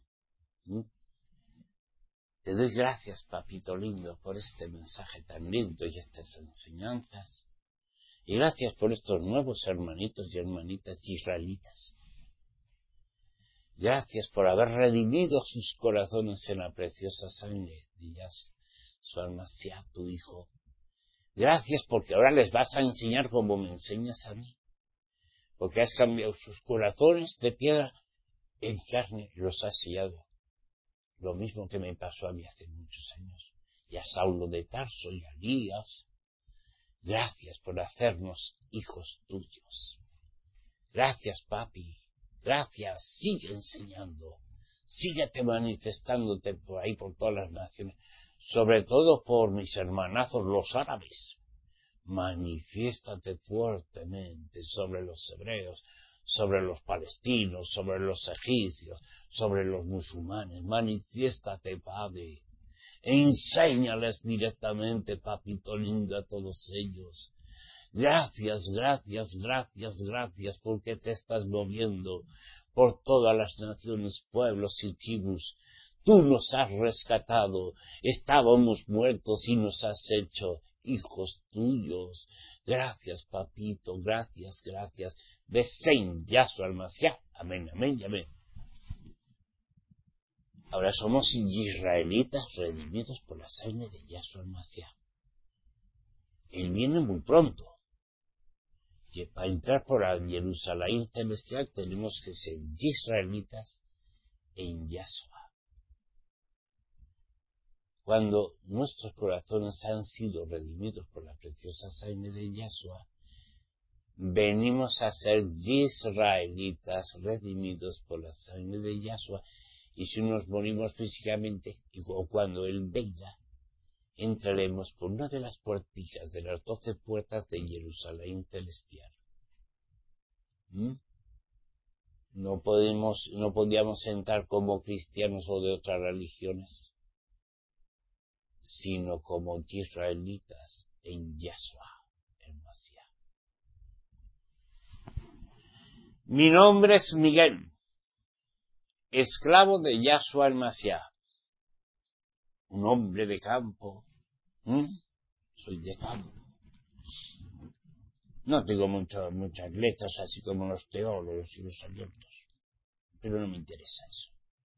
[SPEAKER 1] Te doy gracias, papito lindo, por este mensaje tan lindo y estas enseñanzas. Y gracias por estos nuevos hermanitos y hermanitas israelitas. Gracias por haber redimido sus corazones en la preciosa sangre de Yahshua al-Mashiach, tu Hijo. Gracias porque ahora les vas a enseñar como me enseñas a mí. Porque has cambiado sus corazones de piedra en carne, los has sellado. Lo mismo que me pasó a mí hace muchos años. Y a Saulo de Tarso y a Elías. Gracias por hacernos hijos tuyos. Gracias, papi. Gracias. Sigue enseñando. Síguete manifestándote por ahí, por todas las naciones. Sobre todo por mis hermanazos los árabes. Manifiéstate fuertemente sobre los hebreos, sobre los palestinos, sobre los egipcios, sobre los musulmanes. Manifiéstate, Padre. Enséñales directamente, papito lindo, a todos ellos. Gracias, gracias, gracias, gracias, porque te estás moviendo por todas las naciones, pueblos y tribus. Tú nos has rescatado, estábamos muertos y nos has hecho hijos tuyos. Gracias, papito, gracias, gracias. Besén, Yahshua al-Mashiach. Amén, amén y amén. Ahora somos israelitas redimidos por la sangre de Yahshua al-Mashiach. Él viene muy pronto. Y para entrar por la Jerusalén celestial tenemos que ser israelitas en Yahshua. Cuando nuestros corazones han sido redimidos por la preciosa sangre de Yahshua, venimos a ser israelitas redimidos por la sangre de Yahshua. Y si nos morimos físicamente, o cuando Él venga, entraremos por una de las puerticas de las 12 puertas de Jerusalén celestial. No podíamos entrar como cristianos o de otras religiones, sino como israelitas en Yahshua, el Mashiach. Mi nombre es Miguel, esclavo de Yahshua el Mashiach, un hombre de campo. Soy de campo. No tengo muchas letras así como los teólogos y los abiertos, pero no me interesa eso.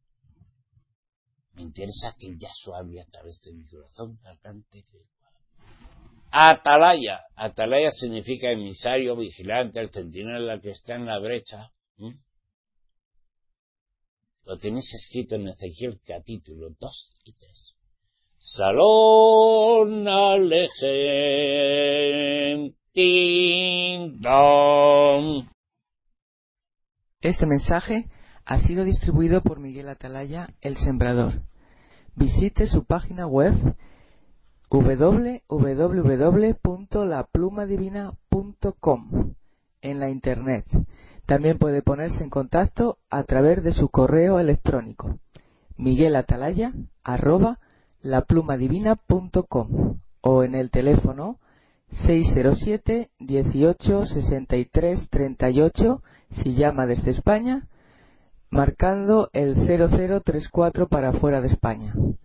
[SPEAKER 1] Me interesa que Yahshua hable a través de mi corazón, garganta y lengua. Atalaya. Atalaya significa emisario, vigilante, el centinela que está en la brecha. Lo tenéis escrito en Ezequiel capítulo 2 y 3. Salón Alejem Ding Dong.
[SPEAKER 2] Este mensaje ha sido distribuido por Miguel Atalaya, el Sembrador. Visite su página web www.laplumadivina.com en la internet. También puede ponerse en contacto a través de su correo electrónico miguelatalaya@laplumadivina.com o en el teléfono 607 18 63 38 si llama desde España, marcando el 0034 para fuera de España.